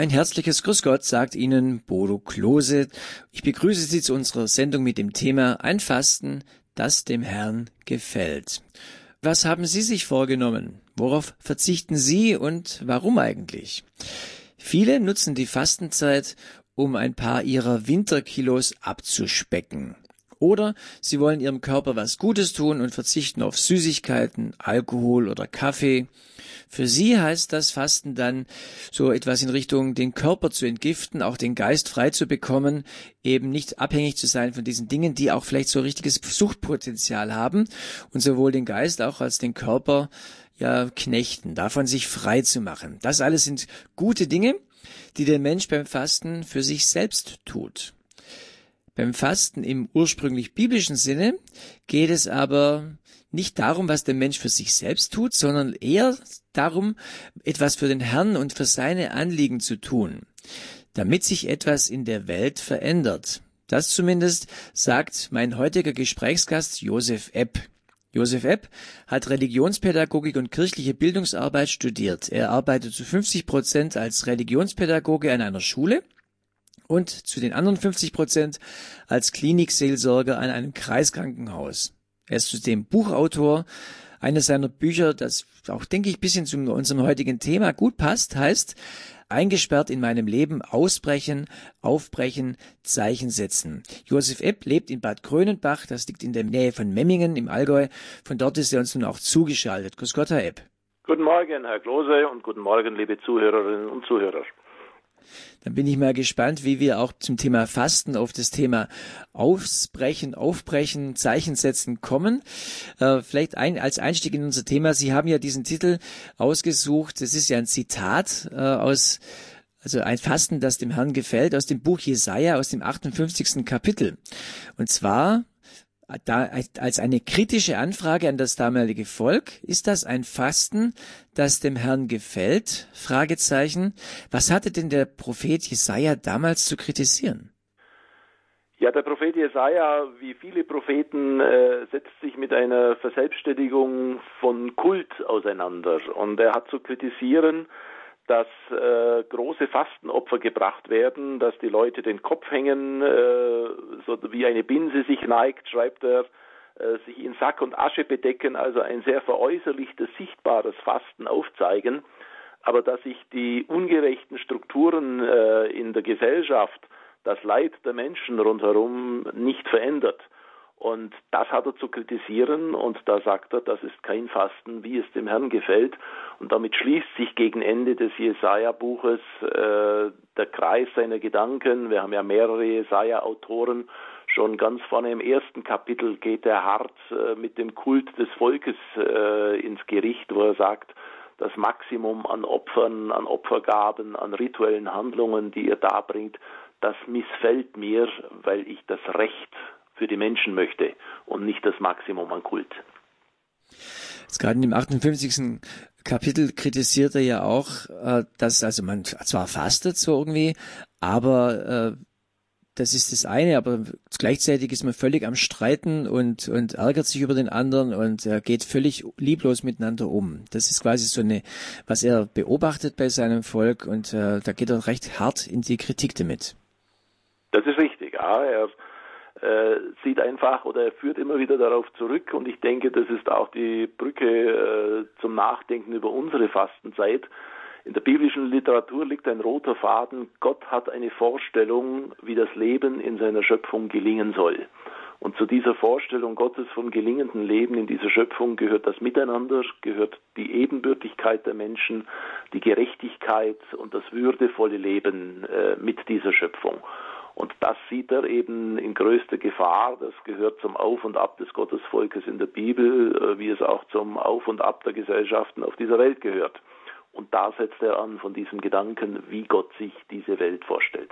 Ein herzliches Grüß Gott sagt Ihnen Bodo Klose. Ich begrüße Sie zu unserer Sendung mit dem Thema Ein Fasten, das dem Herrn gefällt. Was haben Sie sich vorgenommen? Worauf verzichten Sie und warum eigentlich? Viele nutzen die Fastenzeit, um ein paar ihrer Winterkilos abzuspecken. Oder sie wollen ihrem Körper was Gutes tun und verzichten auf Süßigkeiten, Alkohol oder Kaffee. Für sie heißt das Fasten dann so etwas in Richtung, den Körper zu entgiften, auch den Geist frei zu bekommen, eben nicht abhängig zu sein von diesen Dingen, die auch vielleicht so richtiges Suchtpotenzial haben und sowohl den Geist auch als den Körper knechten, davon sich frei zu machen. Das alles sind gute Dinge, die der Mensch beim Fasten für sich selbst tut. Beim Fasten im ursprünglich biblischen Sinne geht es aber nicht darum, was der Mensch für sich selbst tut, sondern eher darum, etwas für den Herrn und für seine Anliegen zu tun, damit sich etwas in der Welt verändert. Das zumindest sagt mein heutiger Gesprächsgast Josef Epp. Josef Epp hat Religionspädagogik und kirchliche Bildungsarbeit studiert. Er arbeitet zu 50% als Religionspädagoge an einer Schule und zu den anderen 50% als Klinikseelsorger an einem Kreiskrankenhaus. Er ist zudem Buchautor. Eines seiner Bücher, das auch, denke ich, ein bisschen zu unserem heutigen Thema gut passt, heißt Eingesperrt in meinem Leben, ausbrechen, aufbrechen, Zeichen setzen. Josef Epp lebt in Bad Krönenbach, das liegt in der Nähe von Memmingen im Allgäu. Von dort ist er uns nun auch zugeschaltet. Grüß Gott, Herr Epp. Guten Morgen, Herr Klose, und guten Morgen, liebe Zuhörerinnen und Zuhörer. Dann bin ich mal gespannt, wie wir auch zum Thema Fasten auf das Thema Ausbrechen, Aufbrechen, Zeichen setzen kommen. Vielleicht als Einstieg in unser Thema. Sie haben ja diesen Titel ausgesucht. Das ist ja ein Zitat also ein Fasten, das dem Herrn gefällt, aus dem Buch Jesaja, aus dem 58. Kapitel. Und zwar da als eine kritische Anfrage an das damalige Volk. Ist das ein Fasten, das dem Herrn gefällt? Fragezeichen. Was hatte denn der Prophet Jesaja damals zu kritisieren? Ja, der Prophet Jesaja, wie viele Propheten, setzt sich mit einer Verselbstständigung von Kult auseinander. Und er hat zu kritisieren, dass große Fastenopfer gebracht werden, dass die Leute den Kopf hängen, so wie eine Binse sich neigt, schreibt er, sich in Sack und Asche bedecken, also ein sehr veräußerlichtes, sichtbares Fasten aufzeigen, aber dass sich die ungerechten Strukturen in der Gesellschaft, das Leid der Menschen rundherum nicht verändert. Und das hat er zu kritisieren und da sagt er, das ist kein Fasten, wie es dem Herrn gefällt. Und damit schließt sich gegen Ende des Jesaja-Buches der Kreis seiner Gedanken. Wir haben ja mehrere Jesaja-Autoren. Schon ganz vorne im ersten Kapitel geht er hart mit dem Kult des Volkes ins Gericht, wo er sagt, das Maximum an Opfern, an Opfergaben, an rituellen Handlungen, die ihr darbringt, das missfällt mir, weil ich das Recht für die Menschen möchte und nicht das Maximum an Kult. Jetzt gerade in dem 58. Kapitel kritisiert er ja auch, dass also man zwar fastet so irgendwie, aber das ist das eine, aber gleichzeitig ist man völlig am Streiten und ärgert sich über den anderen und geht völlig lieblos miteinander um. Das ist quasi so was er beobachtet bei seinem Volk und da geht er recht hart in die Kritik damit. Das ist richtig, ja. Er sieht einfach oder er führt immer wieder darauf zurück und ich denke, das ist auch die Brücke zum Nachdenken über unsere Fastenzeit. In der biblischen Literatur liegt ein roter Faden. Gott hat eine Vorstellung, wie das Leben in seiner Schöpfung gelingen soll. Und zu dieser Vorstellung Gottes vom gelingenden Leben in dieser Schöpfung gehört das Miteinander, gehört die Ebenbürtigkeit der Menschen, die Gerechtigkeit und das würdevolle Leben mit dieser Schöpfung. Und das sieht er eben in größter Gefahr. Das gehört zum Auf und Ab des Gottesvolkes in der Bibel, wie es auch zum Auf und Ab der Gesellschaften auf dieser Welt gehört. Und da setzt er an von diesem Gedanken, wie Gott sich diese Welt vorstellt.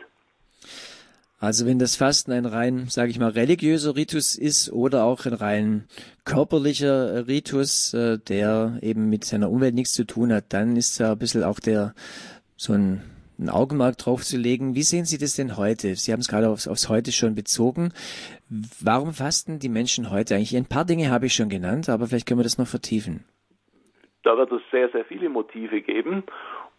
Also wenn das Fasten ein rein, sage ich mal, religiöser Ritus ist oder auch ein rein körperlicher Ritus, der eben mit seiner Umwelt nichts zu tun hat, dann ist da ein bisschen auch so ein Augenmerk drauf zu legen. Wie sehen Sie das denn heute? Sie haben es gerade aufs Heute schon bezogen. Warum fasten die Menschen heute eigentlich? Ein paar Dinge habe ich schon genannt, aber vielleicht können wir das noch vertiefen. Da wird es sehr, sehr viele Motive geben.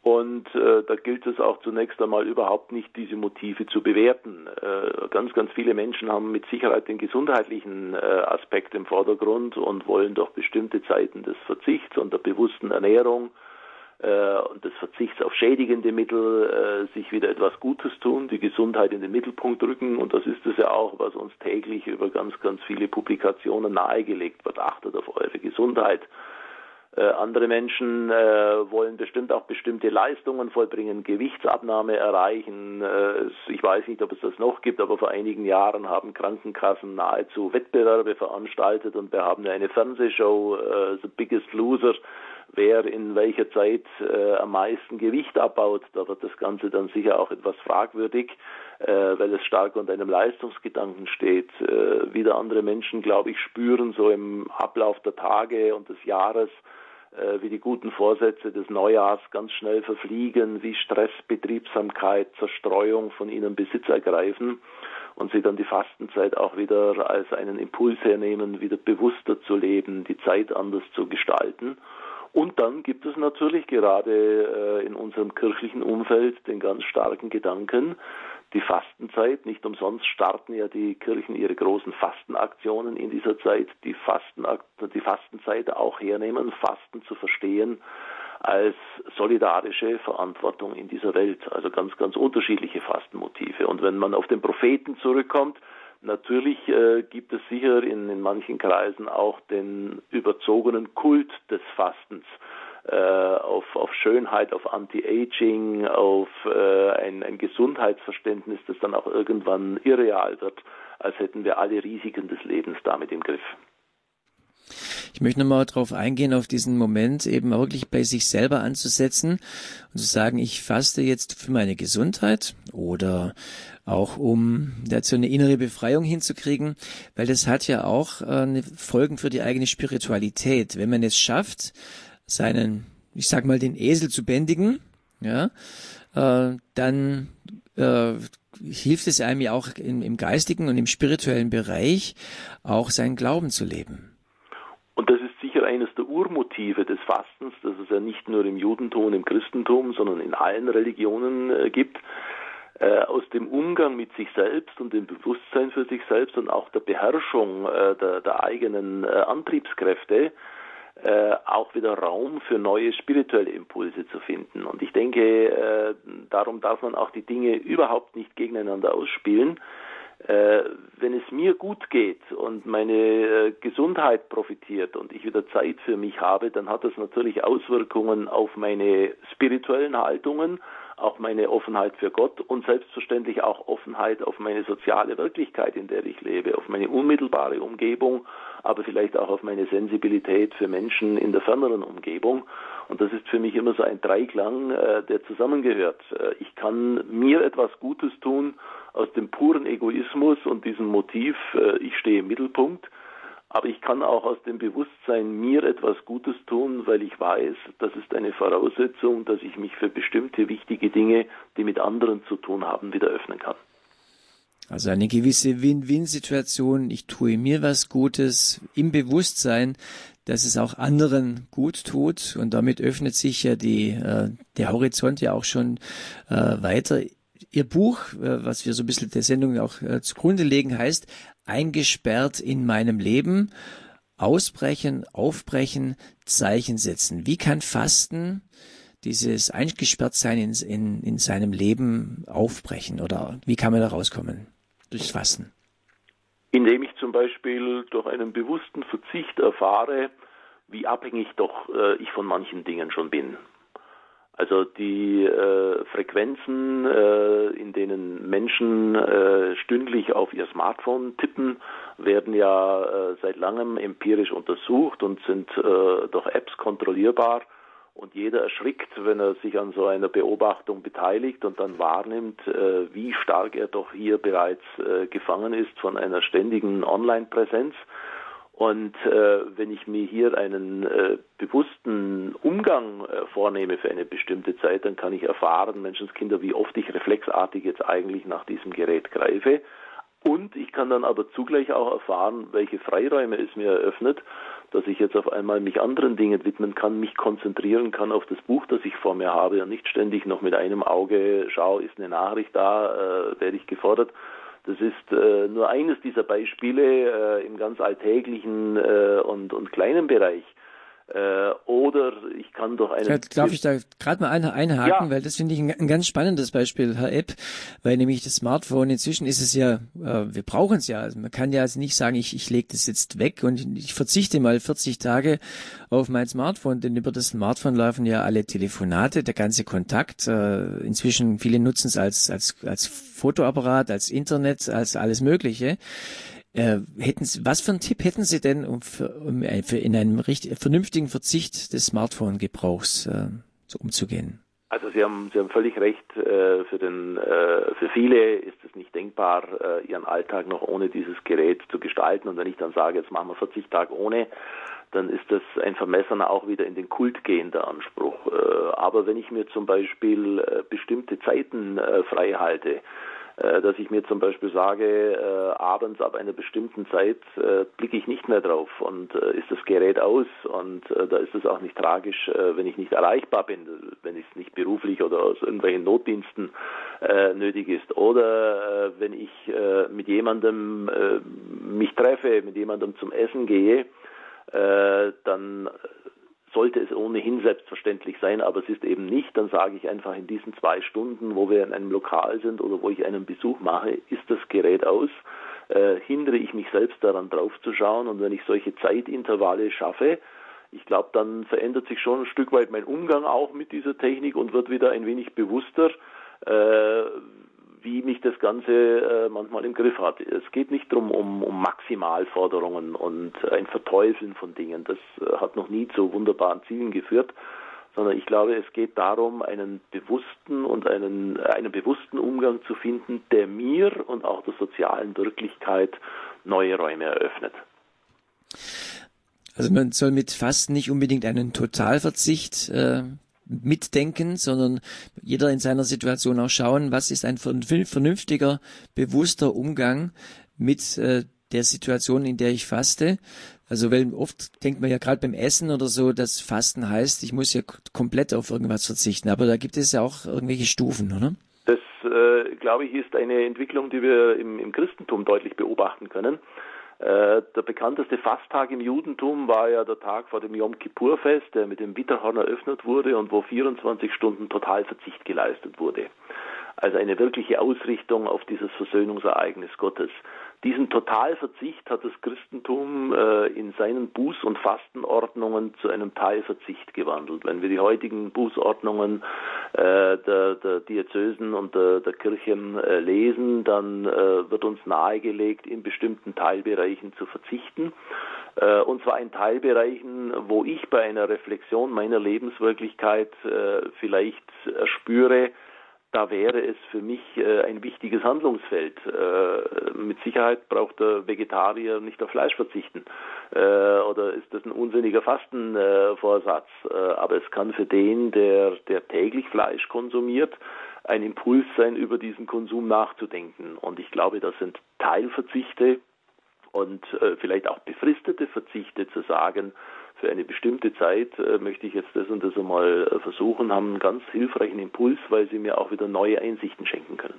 Und da gilt es auch zunächst einmal überhaupt nicht, diese Motive zu bewerten. Ganz, ganz viele Menschen haben mit Sicherheit den gesundheitlichen Aspekt im Vordergrund und wollen durch bestimmte Zeiten des Verzichts und der bewussten Ernährung und des Verzichts auf schädigende Mittel sich wieder etwas Gutes tun, die Gesundheit in den Mittelpunkt rücken. Und das ist es ja auch, was uns täglich über ganz, ganz viele Publikationen nahegelegt wird. Achtet auf eure Gesundheit. Andere Menschen wollen bestimmt auch bestimmte Leistungen vollbringen, Gewichtsabnahme erreichen. Ich weiß nicht, ob es das noch gibt, aber vor einigen Jahren haben Krankenkassen nahezu Wettbewerbe veranstaltet und wir haben eine Fernsehshow, The Biggest Loser, wer in welcher Zeit am meisten Gewicht abbaut. Da wird das Ganze dann sicher auch etwas fragwürdig, weil es stark unter einem Leistungsgedanken steht. Wieder andere Menschen, glaube ich, spüren so im Ablauf der Tage und des Jahres, wie die guten Vorsätze des Neujahrs ganz schnell verfliegen, wie Stress, Betriebsamkeit, Zerstreuung von ihnen Besitz ergreifen und sie dann die Fastenzeit auch wieder als einen Impuls hernehmen, wieder bewusster zu leben, die Zeit anders zu gestalten. Und dann gibt es natürlich gerade in unserem kirchlichen Umfeld den ganz starken Gedanken, die Fastenzeit, nicht umsonst starten ja die Kirchen ihre großen Fastenaktionen in dieser Zeit, die Fastenzeit auch hernehmen, Fasten zu verstehen als solidarische Verantwortung in dieser Welt, also ganz, ganz unterschiedliche Fastenmotive. Und wenn man auf den Propheten zurückkommt, natürlich gibt es sicher in manchen Kreisen auch den überzogenen Kult des Fastens, auf Schönheit, auf Anti-Aging, auf ein Gesundheitsverständnis, das dann auch irgendwann irreal wird, als hätten wir alle Risiken des Lebens damit im Griff. Ich möchte nochmal darauf eingehen, auf diesen Moment eben wirklich bei sich selber anzusetzen und zu sagen, ich faste jetzt für meine Gesundheit oder auch um dazu eine innere Befreiung hinzukriegen, weil das hat ja auch Folgen für die eigene Spiritualität. Wenn man es schafft, ich sag mal, den Esel zu bändigen, ja, dann hilft es einem ja auch im geistigen und im spirituellen Bereich auch seinen Glauben zu leben. Und das ist sicher eines der Urmotive des Fastens, das es ja nicht nur im Judentum und im Christentum, sondern in allen Religionen gibt, aus dem Umgang mit sich selbst und dem Bewusstsein für sich selbst und auch der Beherrschung der eigenen Antriebskräfte auch wieder Raum für neue spirituelle Impulse zu finden. Und ich denke, darum darf man auch die Dinge überhaupt nicht gegeneinander ausspielen. Wenn es mir gut geht und meine Gesundheit profitiert und ich wieder Zeit für mich habe, dann hat das natürlich Auswirkungen auf meine spirituellen Haltungen, auch meine Offenheit für Gott und selbstverständlich auch Offenheit auf meine soziale Wirklichkeit, in der ich lebe, auf meine unmittelbare Umgebung, aber vielleicht auch auf meine Sensibilität für Menschen in der ferneren Umgebung. Und das ist für mich immer so ein Dreiklang, der zusammengehört. Ich kann mir etwas Gutes tun aus dem puren Egoismus und diesem Motiv, ich stehe im Mittelpunkt. Aber ich kann auch aus dem Bewusstsein mir etwas Gutes tun, weil ich weiß, das ist eine Voraussetzung, dass ich mich für bestimmte wichtige Dinge, die mit anderen zu tun haben, wieder öffnen kann. Also eine gewisse Win-Win-Situation. Ich tue mir was Gutes im Bewusstsein, dass es auch anderen gut tut. Und damit öffnet sich ja der Horizont ja auch schon weiter. Ihr Buch, was wir so ein bisschen der Sendung auch zugrunde legen, heißt Eingesperrt in meinem Leben, ausbrechen, aufbrechen, Zeichen setzen. Wie kann Fasten dieses Eingesperrtsein in seinem Leben aufbrechen oder wie kann man da rauskommen durchs Fasten? Indem ich zum Beispiel durch einen bewussten Verzicht erfahre, wie abhängig doch ich von manchen Dingen schon bin. Also die Frequenzen, in denen Menschen stündlich auf ihr Smartphone tippen, werden ja seit langem empirisch untersucht und sind durch Apps kontrollierbar. Und jeder erschrickt, wenn er sich an so einer Beobachtung beteiligt und dann wahrnimmt, wie stark er doch hier bereits gefangen ist von einer ständigen Online-Präsenz. Und wenn ich mir hier einen bewussten Umgang vornehme für eine bestimmte Zeit, dann kann ich erfahren, Menschenskinder, wie oft ich reflexartig jetzt eigentlich nach diesem Gerät greife. Und ich kann dann aber zugleich auch erfahren, welche Freiräume es mir eröffnet, dass ich jetzt auf einmal mich anderen Dingen widmen kann, mich konzentrieren kann auf das Buch, das ich vor mir habe und nicht ständig noch mit einem Auge schaue, ist eine Nachricht da, werde ich gefordert. Das ist nur eines dieser Beispiele im ganz alltäglichen und kleinen Bereich. Oder ich kann durch einen... Darf ich da gerade mal einhaken, weil das finde ich ein ganz spannendes Beispiel, Herr Epp, weil nämlich das Smartphone, inzwischen ist es ja, wir brauchen es ja, also man kann ja also nicht sagen, ich lege das jetzt weg und ich verzichte mal 40 Tage auf mein Smartphone, denn über das Smartphone laufen ja alle Telefonate, der ganze Kontakt, inzwischen viele nutzen es als Fotoapparat, als Internet, als alles Mögliche. Was für einen Tipp hätten Sie denn, um in einem vernünftigen Verzicht des Smartphone-Gebrauchs umzugehen? Also Sie haben völlig recht. Für viele ist es nicht denkbar, ihren Alltag noch ohne dieses Gerät zu gestalten. Und wenn ich dann sage, jetzt machen wir 40 Tage ohne, dann ist das ein vermessener, auch wieder in den Kult gehender Anspruch. Aber wenn ich mir zum Beispiel bestimmte Zeiten frei halte, dass ich mir zum Beispiel sage, abends ab einer bestimmten Zeit blicke ich nicht mehr drauf und ist das Gerät aus und da ist es auch nicht tragisch, wenn ich nicht erreichbar bin, wenn es nicht beruflich oder aus irgendwelchen Notdiensten nötig ist. Oder wenn ich mit jemandem mich treffe, mit jemandem zum Essen gehe, dann sollte es ohnehin selbstverständlich sein, aber es ist eben nicht, dann sage ich einfach in diesen 2 Stunden, wo wir in einem Lokal sind oder wo ich einen Besuch mache, ist das Gerät aus, hindere ich mich selbst daran drauf zu schauen und wenn ich solche Zeitintervalle schaffe, ich glaube, dann verändert sich schon ein Stück weit mein Umgang auch mit dieser Technik und wird wieder ein wenig bewusster, wie mich das Ganze manchmal im Griff hat. Es geht nicht darum, um Maximalforderungen und ein Verteufeln von Dingen. Das hat noch nie zu wunderbaren Zielen geführt, sondern ich glaube, es geht darum, einen bewussten Umgang zu finden, der mir und auch der sozialen Wirklichkeit neue Räume eröffnet. Also man soll mit Fasten nicht unbedingt einen Totalverzicht mitdenken, sondern jeder in seiner Situation auch schauen, was ist ein vernünftiger, bewusster Umgang mit der Situation, in der ich faste. Also weil oft denkt man ja gerade beim Essen oder so, dass Fasten heißt, ich muss ja komplett auf irgendwas verzichten, aber da gibt es ja auch irgendwelche Stufen, oder? Das, glaube ich, ist eine Entwicklung, die wir im Christentum deutlich beobachten können. Der bekannteste Fasttag im Judentum war ja der Tag vor dem Yom Kippur-Fest, der mit dem Witterhorn eröffnet wurde und wo 24 Stunden Totalverzicht geleistet wurde. Also eine wirkliche Ausrichtung auf dieses Versöhnungsereignis Gottes. Diesen Totalverzicht hat das Christentum in seinen Buß- und Fastenordnungen zu einem Teilverzicht gewandelt. Wenn wir die heutigen Bußordnungen der Diözesen und der Kirchen lesen, dann wird uns nahegelegt, in bestimmten Teilbereichen zu verzichten. Und zwar in Teilbereichen, wo ich bei einer Reflexion meiner Lebenswirklichkeit vielleicht erspüre, da wäre es für mich ein wichtiges Handlungsfeld. Mit Sicherheit braucht der Vegetarier nicht auf Fleisch verzichten. Oder ist das ein unsinniger Fastenvorsatz? Aber es kann für den, der täglich Fleisch konsumiert, ein Impuls sein, über diesen Konsum nachzudenken. Und ich glaube, das sind Teilverzichte und vielleicht auch befristete Verzichte zu sagen, für eine bestimmte Zeit möchte ich jetzt das und das einmal versuchen, haben einen ganz hilfreichen Impuls, weil sie mir auch wieder neue Einsichten schenken können.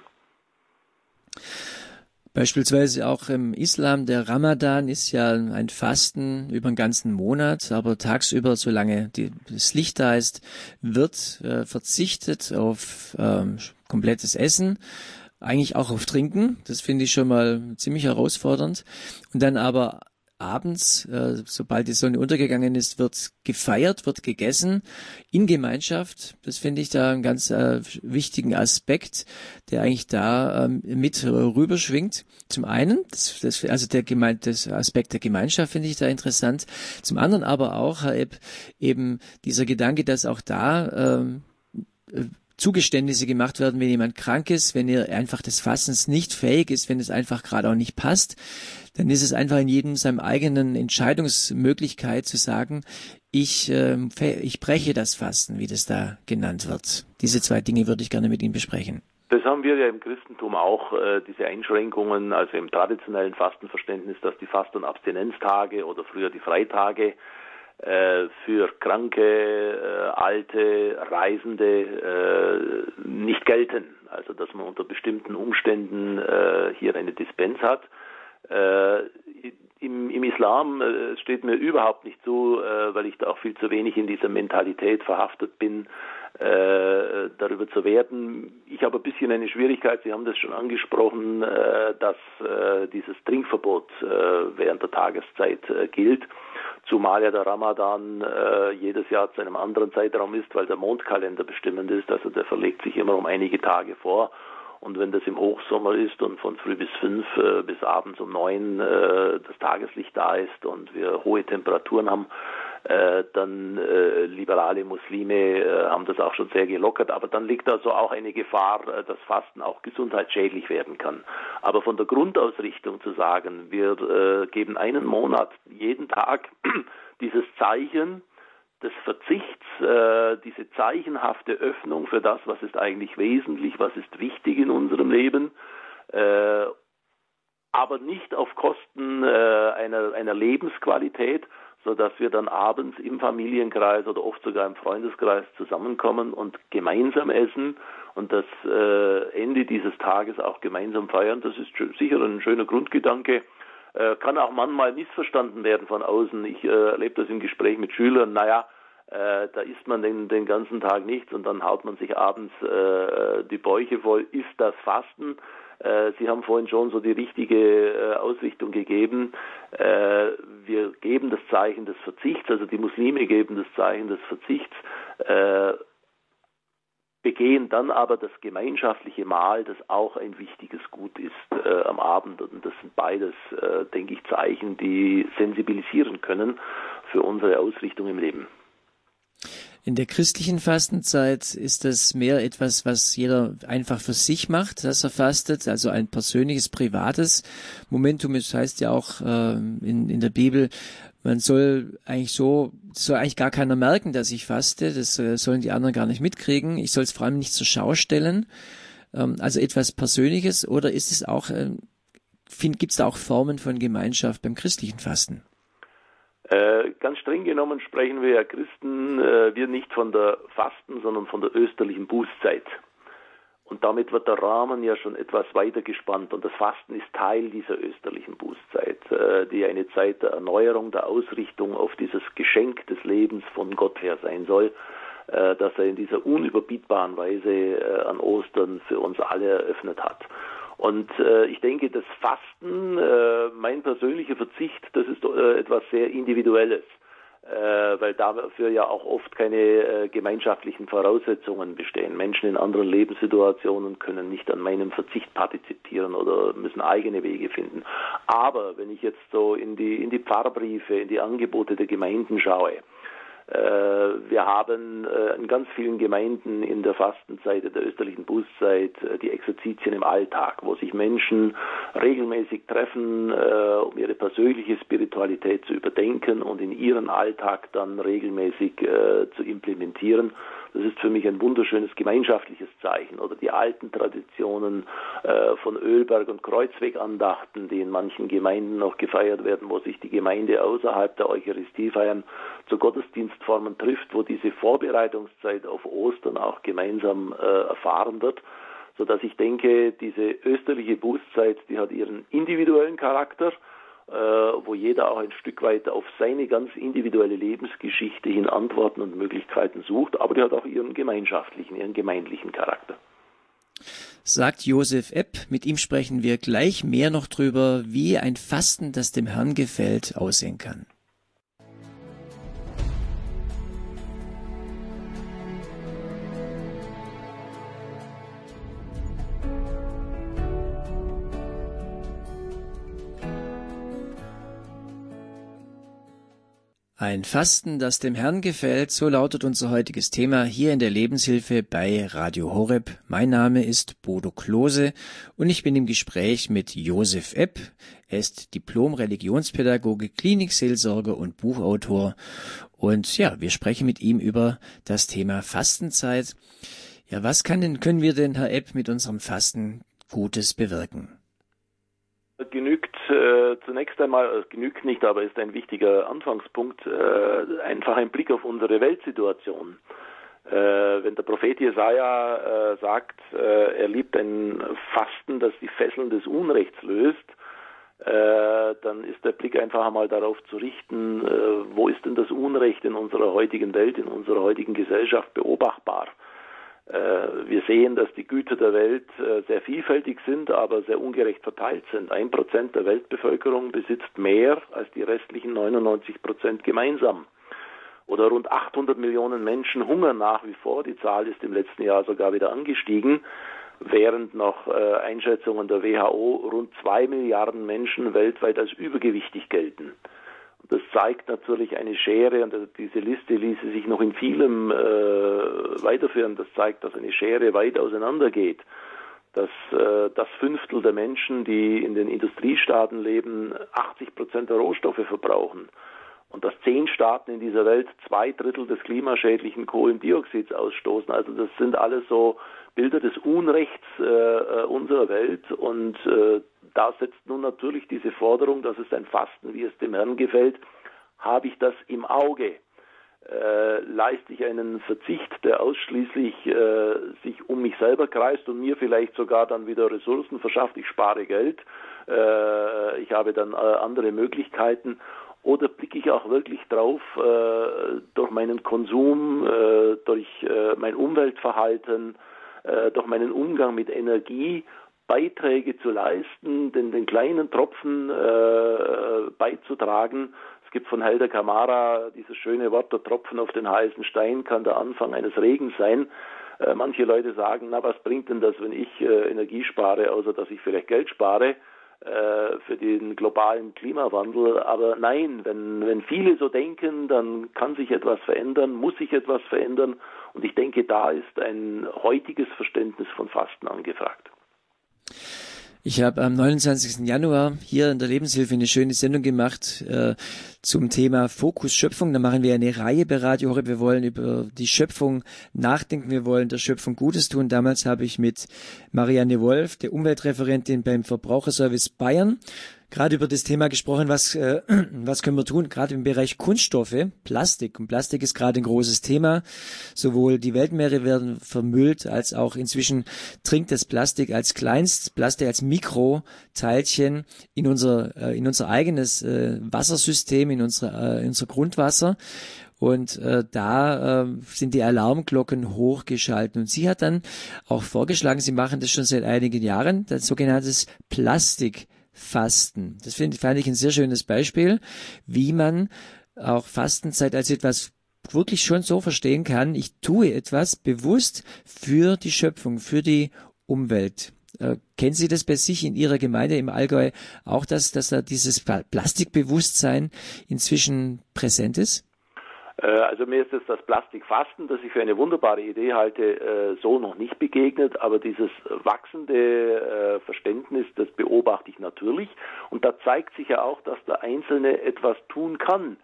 Beispielsweise auch im Islam, der Ramadan ist ja ein Fasten über den ganzen Monat, aber tagsüber, solange das Licht da ist, wird verzichtet auf komplettes Essen, eigentlich auch auf Trinken. Das finde ich schon mal ziemlich herausfordernd. Und dann aber abends, sobald die Sonne untergegangen ist, wird gefeiert, wird gegessen in Gemeinschaft. Das finde ich da einen ganz wichtigen Aspekt, der eigentlich da mit rüberschwingt. Zum einen, das Aspekt der Gemeinschaft finde ich da interessant. Zum anderen aber auch, Herr Epp, eben dieser Gedanke, dass auch da Zugeständnisse gemacht werden, wenn jemand krank ist, wenn er einfach des Fastens nicht fähig ist, wenn es einfach gerade auch nicht passt, dann ist es einfach in jedem seinem eigenen Entscheidungsmöglichkeit zu sagen, ich breche das Fasten, wie das da genannt wird. Diese 2 Dinge würde ich gerne mit Ihnen besprechen. Das haben wir ja im Christentum auch, diese Einschränkungen, also im traditionellen Fastenverständnis, dass die Fast- und Abstinenztage oder früher die Freitage für Kranke, Alte, Reisende nicht gelten. Also dass man unter bestimmten Umständen hier eine Dispens hat. Im Islam steht mir überhaupt nicht zu, weil ich da auch viel zu wenig in dieser Mentalität verhaftet bin, darüber zu werden. Ich habe ein bisschen eine Schwierigkeit, Sie haben das schon angesprochen, dass dieses Trinkverbot während der Tageszeit gilt, zumal ja der Ramadan jedes Jahr zu einem anderen Zeitraum ist, weil der Mondkalender bestimmend ist, also der verlegt sich immer um einige Tage vor. Und wenn das im Hochsommer ist und von früh bis 5 bis abends um 9 das Tageslicht da ist und wir hohe Temperaturen haben, dann liberale Muslime haben das auch schon sehr gelockert. Aber dann liegt also auch eine Gefahr, dass Fasten auch gesundheitsschädlich werden kann. Aber von der Grundausrichtung zu sagen, wir geben einen Monat jeden Tag dieses Zeichen des Verzichts, diese zeichenhafte Öffnung für das, was ist eigentlich wesentlich, was ist wichtig in unserem Leben, aber nicht auf Kosten einer Lebensqualität, sodass wir dann abends im Familienkreis oder oft sogar im Freundeskreis zusammenkommen und gemeinsam essen und das Ende dieses Tages auch gemeinsam feiern. Das ist sicher ein schöner Grundgedanke. Kann auch manchmal missverstanden werden von außen. Ich erlebe das im Gespräch mit Schülern. Da isst man den ganzen Tag nichts und dann haut man sich abends die Bäuche voll. Ist das Fasten? Sie haben vorhin schon so die richtige Ausrichtung gegeben. Wir geben das Zeichen des Verzichts, also die Muslime geben das Zeichen des Verzichts, begehen dann aber das gemeinschaftliche Mahl, das auch ein wichtiges Gut ist am Abend. Und das sind beides, denke ich, Zeichen, die sensibilisieren können für unsere Ausrichtung im Leben. In der christlichen Fastenzeit ist das mehr etwas, was jeder einfach für sich macht, dass er fastet, also ein persönliches, privates Momentum. Es heißt ja auch in der Bibel, man soll eigentlich gar keiner merken, dass ich faste. Das sollen die anderen gar nicht mitkriegen. Ich soll es vor allem nicht zur Schau stellen. Also etwas Persönliches. Oder ist es auch, gibt es da auch Formen von Gemeinschaft beim christlichen Fasten? Ganz streng genommen sprechen wir ja Christen, wir nicht von der Fasten, sondern von der österlichen Bußzeit. Und damit wird der Rahmen ja schon etwas weiter gespannt. Und das Fasten ist Teil dieser österlichen Bußzeit, die eine Zeit der Erneuerung, der Ausrichtung auf dieses Geschenk des Lebens von Gott her sein soll, das er in dieser unüberbietbaren Weise an Ostern für uns alle eröffnet hat. Und ich denke, das Fasten, mein persönlicher Verzicht, das ist etwas sehr Individuelles, weil dafür ja auch oft keine gemeinschaftlichen Voraussetzungen bestehen. Menschen in anderen Lebenssituationen können nicht an meinem Verzicht partizipieren oder müssen eigene Wege finden. Aber wenn ich jetzt so in die Pfarrbriefe, in die Angebote der Gemeinden schaue, wir haben in ganz vielen Gemeinden in der Fastenzeit, der österlichen Bußzeit, die Exerzitien im Alltag, wo sich Menschen regelmäßig treffen, um ihre persönliche Spiritualität zu überdenken und in ihren Alltag dann regelmäßig zu implementieren. Das ist für mich ein wunderschönes gemeinschaftliches Zeichen. Oder die alten Traditionen von Ölberg- und Kreuzwegandachten, die in manchen Gemeinden noch gefeiert werden, wo sich die Gemeinde außerhalb der Eucharistiefeiern zu Gottesdienstformen trifft, wo diese Vorbereitungszeit auf Ostern auch gemeinsam erfahren wird, sodass ich denke, diese österliche Bußzeit, die hat ihren individuellen Charakter, wo jeder auch ein Stück weit auf seine ganz individuelle Lebensgeschichte hin Antworten und Möglichkeiten sucht, aber die hat auch ihren gemeinschaftlichen, ihren gemeindlichen Charakter. Sagt Josef Epp, mit ihm sprechen wir gleich mehr noch drüber, wie ein Fasten, das dem Herrn gefällt, aussehen kann. Ein Fasten, das dem Herrn gefällt, so lautet unser heutiges Thema hier in der Lebenshilfe bei Radio Horeb. Mein Name ist Bodo Klose und ich bin im Gespräch mit Josef Epp. Er ist Diplom-Religionspädagoge, Klinikseelsorger und Buchautor. Und ja, wir sprechen mit ihm über das Thema Fastenzeit. Ja, können wir denn, Herr Epp, mit unserem Fasten Gutes bewirken? Genügt zunächst einmal, genügt nicht, aber ist ein wichtiger Anfangspunkt, einfach ein Blick auf unsere Weltsituation. Wenn der Prophet Jesaja sagt, er liebt ein Fasten, das die Fesseln des Unrechts löst, dann ist der Blick einfach einmal darauf zu richten, wo ist denn das Unrecht in unserer heutigen Welt, in unserer heutigen Gesellschaft beobachtbar. Wir sehen, dass die Güter der Welt sehr vielfältig sind, aber sehr ungerecht verteilt sind. 1% der Weltbevölkerung besitzt mehr als die restlichen 99% gemeinsam. Oder rund 800 Millionen Menschen hungern nach wie vor. Die Zahl ist im letzten Jahr sogar wieder angestiegen, während nach Einschätzungen der WHO rund 2 Milliarden Menschen weltweit als übergewichtig gelten. Das zeigt natürlich eine Schere, und diese Liste ließe sich noch in vielem weiterführen. Das zeigt, dass eine Schere weit auseinander geht. Dass das Fünftel der Menschen, die in den Industriestaaten leben, 80% der Rohstoffe verbrauchen. Und dass 10 Staaten in dieser Welt 2/3 des klimaschädlichen Kohlendioxids ausstoßen. Also das sind alles so Bilder des Unrechts unserer Welt. Und da setzt nun natürlich diese Forderung, das ist ein Fasten, wie es dem Herrn gefällt. Habe ich das im Auge? Leiste ich einen Verzicht, der ausschließlich sich um mich selber kreist und mir vielleicht sogar dann wieder Ressourcen verschafft? Ich spare Geld, ich habe dann andere Möglichkeiten. Oder blicke ich auch wirklich drauf, durch meinen Konsum, durch mein Umweltverhalten, durch meinen Umgang mit Energie Beiträge zu leisten, den kleinen Tropfen beizutragen. Es gibt von Helder Camara dieses schöne Wort, der Tropfen auf den heißen Stein kann der Anfang eines Regens sein. Manche Leute sagen, na, was bringt denn das, wenn ich Energie spare, außer dass ich vielleicht Geld spare für den globalen Klimawandel. Aber nein, wenn viele so denken, dann kann sich etwas verändern, muss sich etwas verändern. Und ich denke, da ist ein heutiges Verständnis von Fasten angefragt. Ich habe am 29. Januar hier in der Lebenshilfe eine schöne Sendung gemacht zum Thema Fokus Schöpfung. Da machen wir eine Reihe bei Radio Horeb. Wir wollen über die Schöpfung nachdenken. Wir wollen der Schöpfung Gutes tun. Damals habe ich mit Marianne Wolf, der Umweltreferentin beim Verbraucherservice Bayern, gerade über das Thema gesprochen, was können wir tun, gerade im Bereich Kunststoffe, Plastik. Und Plastik ist gerade ein großes Thema. Sowohl die Weltmeere werden vermüllt, als auch inzwischen dringt das Plastik als Plastik als Mikroteilchen in unser eigenes Wassersystem, in unser Grundwasser. Und da sind die Alarmglocken hochgeschaltet. Und sie hat dann auch vorgeschlagen, sie machen das schon seit einigen Jahren, das sogenanntes Plastikfasten. Das fand ich ein sehr schönes Beispiel, wie man auch Fastenzeit als etwas wirklich schon so verstehen kann. Ich tue etwas bewusst für die Schöpfung, für die Umwelt. Kennen Sie das bei sich in Ihrer Gemeinde im Allgäu auch, dass da dieses Plastikbewusstsein inzwischen präsent ist? Also mir ist das Plastikfasten, das ich für eine wunderbare Idee halte, so noch nicht begegnet, aber dieses wachsende Verständnis, das beobachte ich natürlich. Und da zeigt sich ja auch, dass der Einzelne etwas tun kann.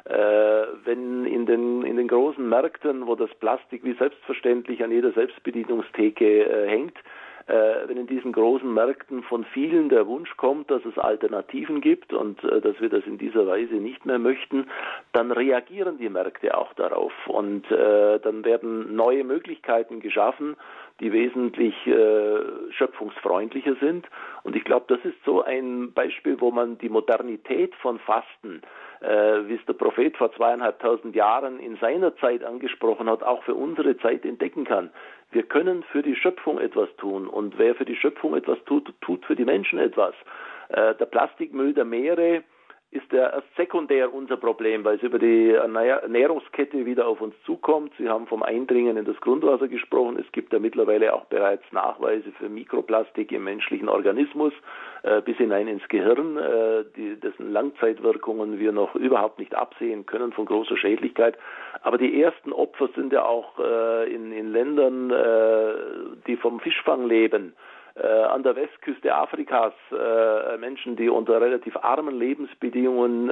Wenn in den großen Märkten, wo das Plastik wie selbstverständlich an jeder Selbstbedienungstheke hängt, wenn in diesen großen Märkten von vielen der Wunsch kommt, dass es Alternativen gibt und dass wir das in dieser Weise nicht mehr möchten, dann reagieren die Märkte auch darauf und dann werden neue Möglichkeiten geschaffen, die wesentlich schöpfungsfreundlicher sind. Und ich glaube, das ist so ein Beispiel, wo man die Modernität von Fasten, wie es der Prophet vor 2500 Jahren in seiner Zeit angesprochen hat, auch für unsere Zeit entdecken kann. Wir können für die Schöpfung etwas tun und wer für die Schöpfung etwas tut, tut für die Menschen etwas. Der Plastikmüll der Meere ist ja erst sekundär unser Problem, weil es über die Ernährungskette wieder auf uns zukommt. Sie haben vom Eindringen in das Grundwasser gesprochen. Es gibt ja mittlerweile auch bereits Nachweise für Mikroplastik im menschlichen Organismus bis hinein ins Gehirn, dessen Langzeitwirkungen wir noch überhaupt nicht absehen können von großer Schädlichkeit. Aber die ersten Opfer sind ja auch in Ländern, die vom Fischfang leben. An der Westküste Afrikas Menschen, die unter relativ armen Lebensbedingungen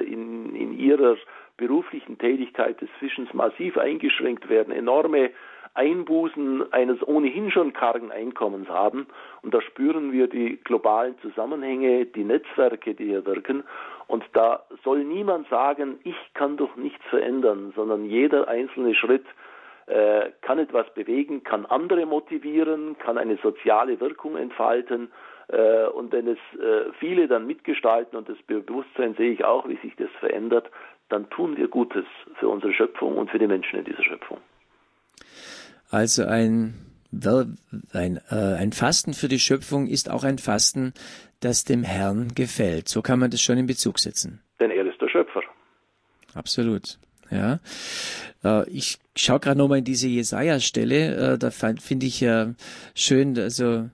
in ihrer beruflichen Tätigkeit des Fischens massiv eingeschränkt werden, enorme Einbußen eines ohnehin schon kargen Einkommens haben. Und da spüren wir die globalen Zusammenhänge, die Netzwerke, die hier wirken. Und da soll niemand sagen, ich kann doch nichts verändern, sondern jeder einzelne Schritt kann etwas bewegen, kann andere motivieren, kann eine soziale Wirkung entfalten. Und wenn es viele dann mitgestalten, und das Bewusstsein sehe ich auch, wie sich das verändert, dann tun wir Gutes für unsere Schöpfung und für die Menschen in dieser Schöpfung. Also ein Fasten für die Schöpfung ist auch ein Fasten, das dem Herrn gefällt. So kann man das schon in Bezug setzen. Denn er ist der Schöpfer. Absolut. Ja, ich schaue gerade nochmal in diese Jesaja-Stelle, da finde ich schön, also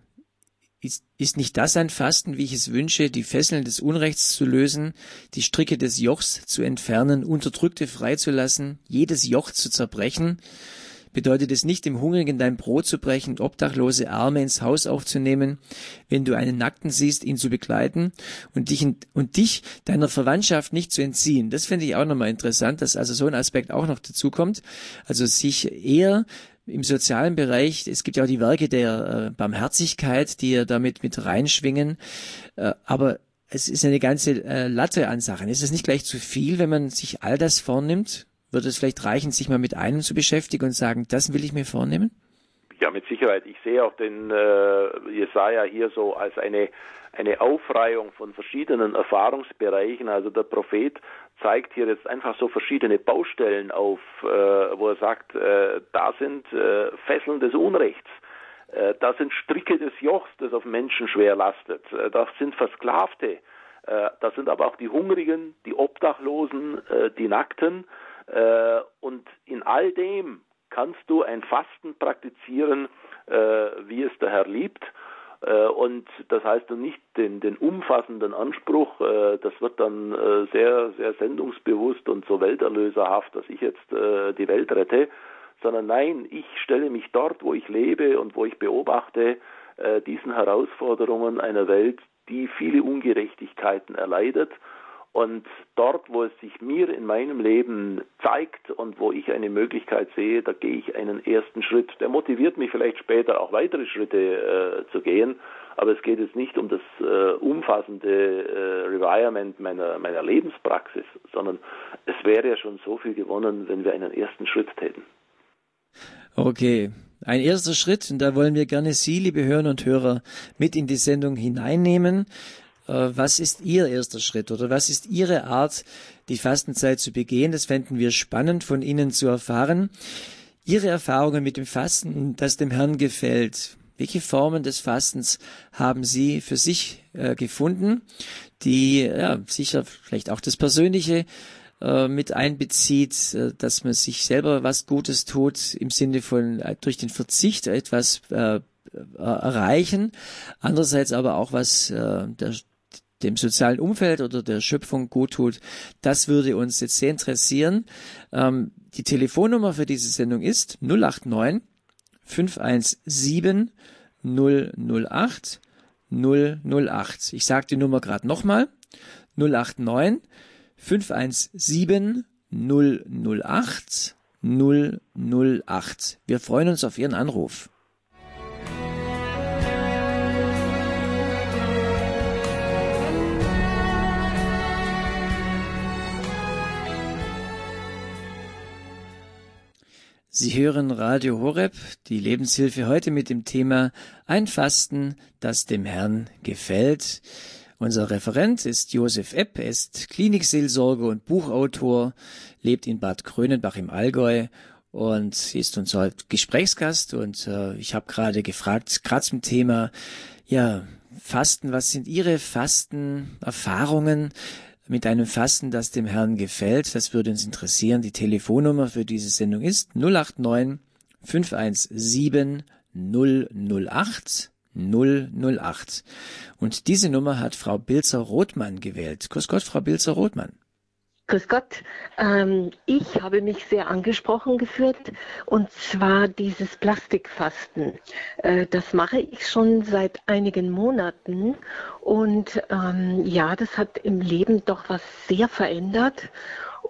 ist nicht das ein Fasten, wie ich es wünsche, die Fesseln des Unrechts zu lösen, die Stricke des Jochs zu entfernen, Unterdrückte freizulassen, jedes Joch zu zerbrechen? Bedeutet es nicht, dem Hungrigen dein Brot zu brechen, obdachlose Arme ins Haus aufzunehmen, wenn du einen Nackten siehst, ihn zu begleiten und dich deiner Verwandtschaft nicht zu entziehen? Das finde ich auch nochmal interessant, dass also so ein Aspekt auch noch dazu kommt. Also sich eher im sozialen Bereich, es gibt ja auch die Werke der Barmherzigkeit, die ja damit mit reinschwingen, aber es ist eine ganze Latte an Sachen. Ist es nicht gleich zu viel, wenn man sich all das vornimmt? Würde es vielleicht reichen, sich mal mit einem zu beschäftigen und sagen, das will ich mir vornehmen? Ja, mit Sicherheit. Ich sehe auch den Jesaja hier so als eine Aufreihung von verschiedenen Erfahrungsbereichen. Also der Prophet zeigt hier jetzt einfach so verschiedene Baustellen auf, wo er sagt, da sind Fesseln des Unrechts. Da sind Stricke des Jochs, das auf Menschen schwer lastet. Da sind Versklavte. Da sind aber auch die Hungrigen, die Obdachlosen, die Nackten. Und in all dem kannst du ein Fasten praktizieren, wie es der Herr liebt. Und das heißt dann nicht den umfassenden Anspruch, das wird dann sehr, sehr sendungsbewusst und so welterlöserhaft, dass ich jetzt die Welt rette, sondern nein, ich stelle mich dort, wo ich lebe und wo ich beobachte, diesen Herausforderungen einer Welt, die viele Ungerechtigkeiten erleidet. Und dort, wo es sich mir in meinem Leben zeigt und wo ich eine Möglichkeit sehe, da gehe ich einen ersten Schritt. Der motiviert mich vielleicht später auch weitere Schritte zu gehen, aber es geht jetzt nicht um das umfassende Revirement meiner Lebenspraxis, sondern es wäre ja schon so viel gewonnen, wenn wir einen ersten Schritt täten. Okay, ein erster Schritt, und da wollen wir gerne Sie, liebe Hörerinnen und Hörer, mit in die Sendung hineinnehmen. Was ist Ihr erster Schritt oder was ist Ihre Art, die Fastenzeit zu begehen? Das fänden wir spannend von Ihnen zu erfahren. Ihre Erfahrungen mit dem Fasten, das dem Herrn gefällt. Welche Formen des Fastens haben Sie für sich gefunden, die sicher vielleicht auch das Persönliche mit einbezieht, dass man sich selber was Gutes tut, im Sinne von durch den Verzicht etwas erreichen, andererseits aber auch was dem sozialen Umfeld oder der Schöpfung gut tut. Das würde uns jetzt sehr interessieren. Die Telefonnummer für diese Sendung ist 089 517 008 008. Ich sage die Nummer gerade nochmal. 089 517 008 008. Wir freuen uns auf Ihren Anruf. Sie hören Radio Horeb, die Lebenshilfe heute mit dem Thema Ein Fasten, das dem Herrn gefällt. Unser Referent ist Josef Epp, er ist Klinikseelsorger und Buchautor, lebt in Bad Krönenbach im Allgäu und ist unser Gesprächsgast. Und ich habe gerade gefragt, gerade zum Thema Fasten, was sind Ihre Fastenerfahrungen mit einem Fasten, das dem Herrn gefällt? Das würde uns interessieren. Die Telefonnummer für diese Sendung ist 089 517 008 008. Und diese Nummer hat Frau Bilzer-Rothmann gewählt. Grüß Gott, Frau Bilzer-Rothmann. Grüß Gott. Ich habe mich sehr angesprochen gefühlt, und zwar dieses Plastikfasten. Das mache ich schon seit einigen Monaten, und das hat im Leben doch was sehr verändert.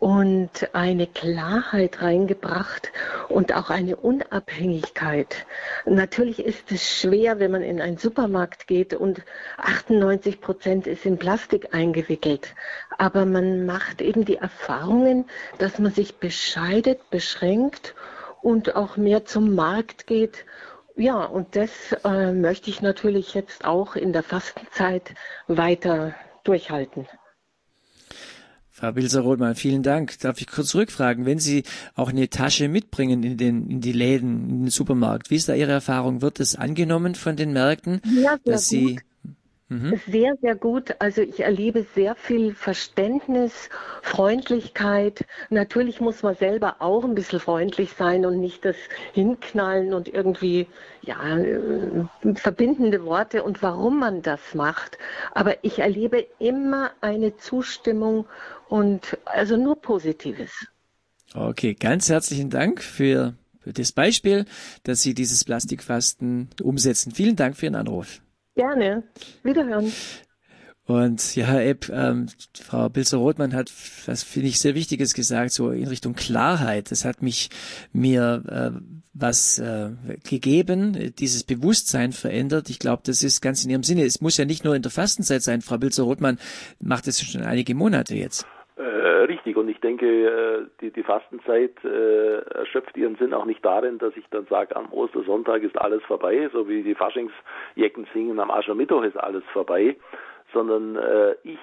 und eine Klarheit reingebracht und auch eine Unabhängigkeit. Natürlich ist es schwer, wenn man in einen Supermarkt geht und 98% ist in Plastik eingewickelt. Aber man macht eben die Erfahrungen, dass man sich bescheidet, beschränkt und auch mehr zum Markt geht. Ja, und das möchte ich natürlich jetzt auch in der Fastenzeit weiter durchhalten. Frau Bilser-Rothmann, vielen Dank. Darf ich kurz rückfragen, wenn Sie auch eine Tasche mitbringen in die Läden, in den Supermarkt, wie ist da Ihre Erfahrung? Wird es angenommen von den Märkten, Ja, dass Sie... sehr, sehr gut. Also ich erlebe sehr viel Verständnis, Freundlichkeit. Natürlich muss man selber auch ein bisschen freundlich sein und nicht das hinknallen und irgendwie verbindende Worte und warum man das macht. Aber ich erlebe immer eine Zustimmung und also nur Positives. Okay, ganz herzlichen Dank für das Beispiel, dass Sie dieses Plastikfasten umsetzen. Vielen Dank für Ihren Anruf. Gerne. Wiederhören. Und ja, Herr Epp, Frau Bilser-Rothmann hat, was finde ich sehr Wichtiges gesagt, so in Richtung Klarheit. Das hat mir was gegeben, dieses Bewusstsein verändert. Ich glaube, das ist ganz in Ihrem Sinne. Es muss ja nicht nur in der Fastenzeit sein. Frau Bilser-Rothmann macht es schon einige Monate jetzt. Richtig, und ich denke, die Fastenzeit erschöpft ihren Sinn auch nicht darin, dass ich dann sage, am Ostersonntag ist alles vorbei, so wie die Faschingsjecken singen, am Aschermittwoch ist alles vorbei, sondern ich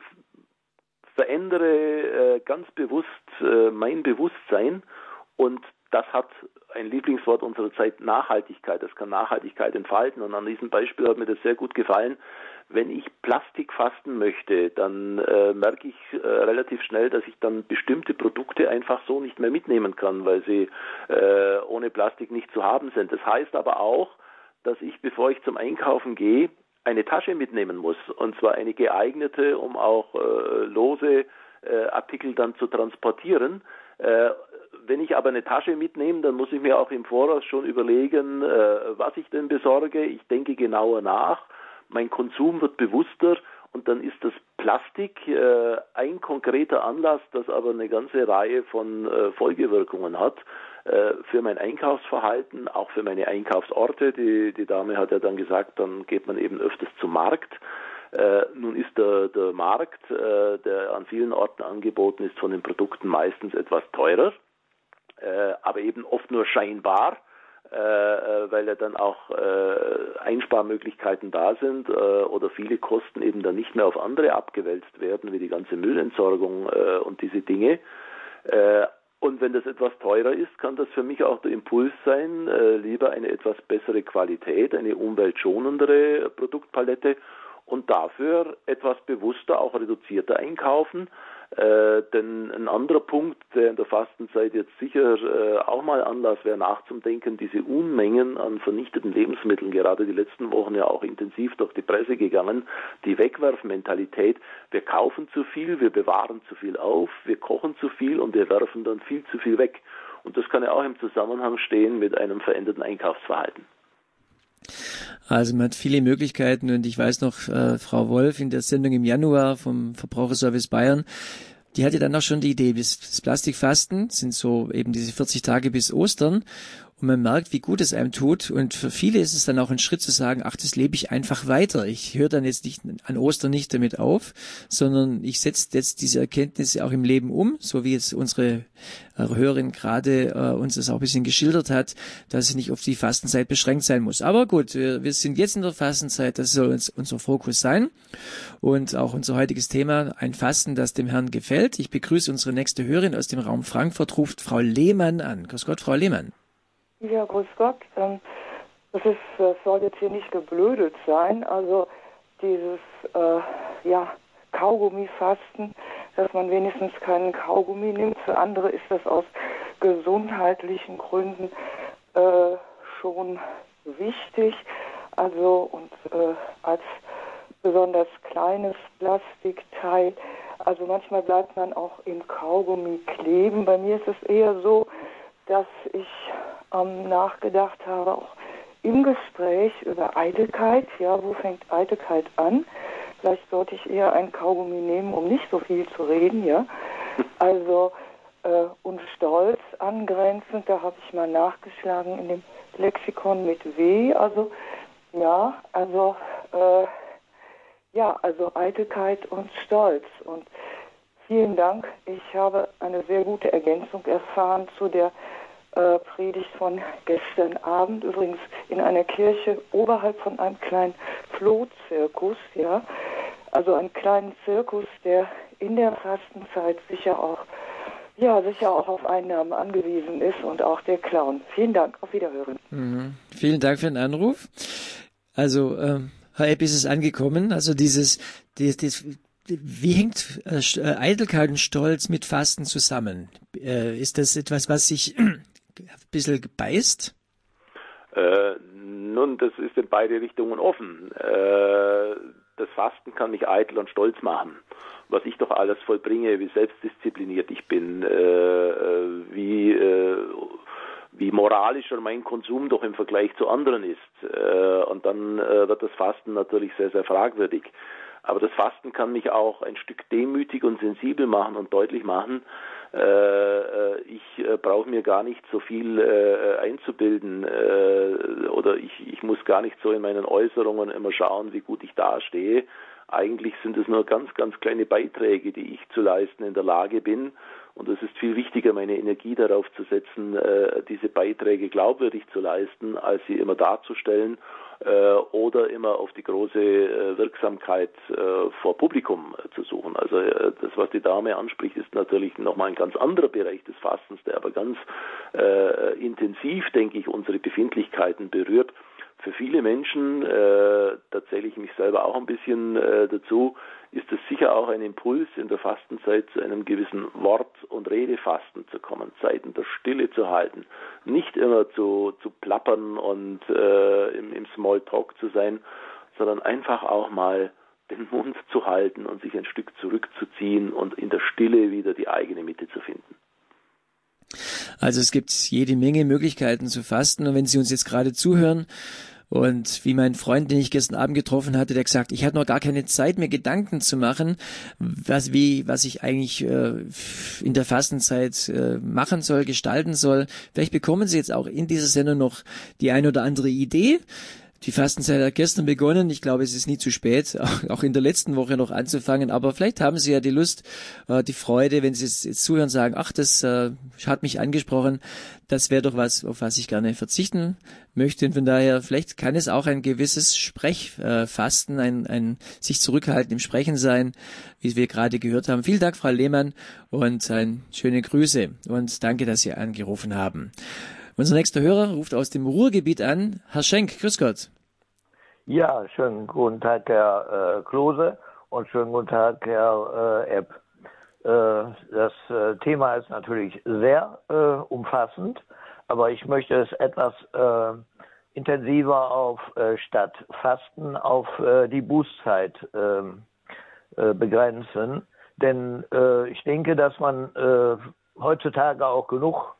verändere ganz bewusst mein Bewusstsein, und das hat ein Lieblingswort unserer Zeit, Nachhaltigkeit. Das kann Nachhaltigkeit entfalten, und an diesem Beispiel hat mir das sehr gut gefallen. Wenn ich Plastik fasten möchte, dann merke ich relativ schnell, dass ich dann bestimmte Produkte einfach so nicht mehr mitnehmen kann, weil sie ohne Plastik nicht zu haben sind. Das heißt aber auch, dass ich, bevor ich zum Einkaufen gehe, eine Tasche mitnehmen muss, und zwar eine geeignete, um auch lose Artikel dann zu transportieren. Wenn ich aber eine Tasche mitnehme, dann muss ich mir auch im Voraus schon überlegen, was ich denn besorge. Ich denke genauer nach. Mein Konsum wird bewusster, und dann ist das Plastik ein konkreter Anlass, das aber eine ganze Reihe von Folgewirkungen hat für mein Einkaufsverhalten, auch für meine Einkaufsorte. Die Dame hat ja dann gesagt, dann geht man eben öfters zum Markt. Nun ist der Markt, der an vielen Orten angeboten ist, von den Produkten meistens etwas teurer, aber eben oft nur scheinbar, weil ja dann auch Einsparmöglichkeiten da sind oder viele Kosten eben dann nicht mehr auf andere abgewälzt werden, wie die ganze Müllentsorgung und diese Dinge. Und wenn das etwas teurer ist, kann das für mich auch der Impuls sein, lieber eine etwas bessere Qualität, eine umweltschonendere Produktpalette und dafür etwas bewusster, auch reduzierter einkaufen. Denn ein anderer Punkt, der in der Fastenzeit jetzt sicher auch mal Anlass wäre, nachzudenken, diese Unmengen an vernichteten Lebensmitteln, gerade die letzten Wochen ja auch intensiv durch die Presse gegangen, die Wegwerfmentalität. Wir kaufen zu viel, wir bewahren zu viel auf, wir kochen zu viel und wir werfen dann viel zu viel weg. Und das kann ja auch im Zusammenhang stehen mit einem veränderten Einkaufsverhalten. Also man hat viele Möglichkeiten, und ich weiß noch, Frau Wolf in der Sendung im Januar vom Verbraucherservice Bayern, die hatte dann auch schon die Idee, das Plastikfasten sind so eben diese 40 Tage bis Ostern, und man merkt, wie gut es einem tut, und für viele ist es dann auch ein Schritt zu sagen, ach, das lebe ich einfach weiter. Ich höre dann jetzt nicht an Ostern nicht damit auf, sondern ich setze jetzt diese Erkenntnisse auch im Leben um, so wie jetzt unsere Hörerin gerade uns das auch ein bisschen geschildert hat, dass es nicht auf die Fastenzeit beschränkt sein muss. Aber gut, wir sind jetzt in der Fastenzeit, das soll unser Fokus sein, und auch unser heutiges Thema, ein Fasten, das dem Herrn gefällt. Ich begrüße unsere nächste Hörerin aus dem Raum Frankfurt, ruft Frau Lehmann an. Grüß Gott, Frau Lehmann. Ja, grüß Gott. Das soll jetzt hier nicht geblödet sein. Also dieses Kaugummifasten, dass man wenigstens keinen Kaugummi nimmt. Für andere ist das aus gesundheitlichen Gründen schon wichtig. Also und als besonders kleines Plastikteil. Also manchmal bleibt man auch im Kaugummi kleben. Bei mir ist es eher so, dass ich nachgedacht habe, auch im Gespräch über Eitelkeit. Ja, wo fängt Eitelkeit an? Vielleicht sollte ich eher ein Kaugummi nehmen, um nicht so viel zu reden, ja. Also, und Stolz angrenzend, da habe ich mal nachgeschlagen in dem Lexikon mit W, also, ja, also, also Eitelkeit und Stolz. Und vielen Dank, ich habe eine sehr gute Ergänzung erfahren zu der Predigt von gestern Abend, übrigens in einer Kirche oberhalb von einem kleinen Flohzirkus, ja, also einen kleinen Zirkus, der in der Fastenzeit sicher auch auf Einnahmen angewiesen ist und auch der Clown. Vielen Dank, auf Wiederhören. Vielen Dank für den Anruf. Also, Herr Epp, ist es angekommen, also wie hängt Eitelkeit und Stolz mit Fasten zusammen? Ist das etwas, was sich ein bisschen beißt? Nun, das ist in beide Richtungen offen. Das Fasten kann mich eitel und stolz machen, was ich doch alles vollbringe, wie selbstdiszipliniert ich bin, wie moralischer mein Konsum doch im Vergleich zu anderen ist. Und dann wird das Fasten natürlich sehr, sehr fragwürdig. Aber das Fasten kann mich auch ein Stück demütig und sensibel machen und deutlich machen, ich brauche mir gar nicht so viel einzubilden oder ich muss gar nicht so in meinen Äußerungen immer schauen, wie gut ich dastehe. Eigentlich sind es nur ganz, ganz kleine Beiträge, die ich zu leisten in der Lage bin. Und es ist viel wichtiger, meine Energie darauf zu setzen, diese Beiträge glaubwürdig zu leisten, als sie immer darzustellen oder immer auf die große Wirksamkeit vor Publikum zu suchen. Also das, was die Dame anspricht, ist natürlich nochmal ein ganz anderer Bereich des Fastens, der aber ganz intensiv, denke ich, unsere Befindlichkeiten berührt. Für viele Menschen, da zähle ich mich selber auch ein bisschen dazu, ist es sicher auch ein Impuls, in der Fastenzeit zu einem gewissen Wort- und Redefasten zu kommen, Zeiten der Stille zu halten, nicht immer zu plappern und im Smalltalk zu sein, sondern einfach auch mal den Mund zu halten und sich ein Stück zurückzuziehen und in der Stille wieder die eigene Mitte zu finden. Also es gibt jede Menge Möglichkeiten zu fasten und wenn Sie uns jetzt gerade zuhören und wie mein Freund, den ich gestern Abend getroffen hatte, der gesagt, ich hatte noch gar keine Zeit, mir Gedanken zu machen, was ich eigentlich in der Fastenzeit machen soll, gestalten soll. Vielleicht bekommen Sie jetzt auch in dieser Sendung noch die ein oder andere Idee. Die Fastenzeit hat gestern begonnen. Ich glaube, es ist nie zu spät, auch in der letzten Woche noch anzufangen. Aber vielleicht haben Sie ja die Lust, die Freude, wenn Sie jetzt zuhören, sagen, ach, das hat mich angesprochen. Das wäre doch was, auf was ich gerne verzichten möchte. Und von daher, vielleicht kann es auch ein gewisses Sprechfasten, ein sich zurückhalten im Sprechen sein, wie wir gerade gehört haben. Vielen Dank, Frau Lehmann, und schöne Grüße. Und danke, dass Sie angerufen haben. Unser nächster Hörer ruft aus dem Ruhrgebiet an. Herr Schenk, grüß Gott. Ja, schönen guten Tag, Herr Klose, und schönen guten Tag, Herr Epp. Das Thema ist natürlich sehr umfassend, aber ich möchte es etwas intensiver auf statt Fasten auf die Bußzeit begrenzen. Denn ich denke, dass man heutzutage auch genug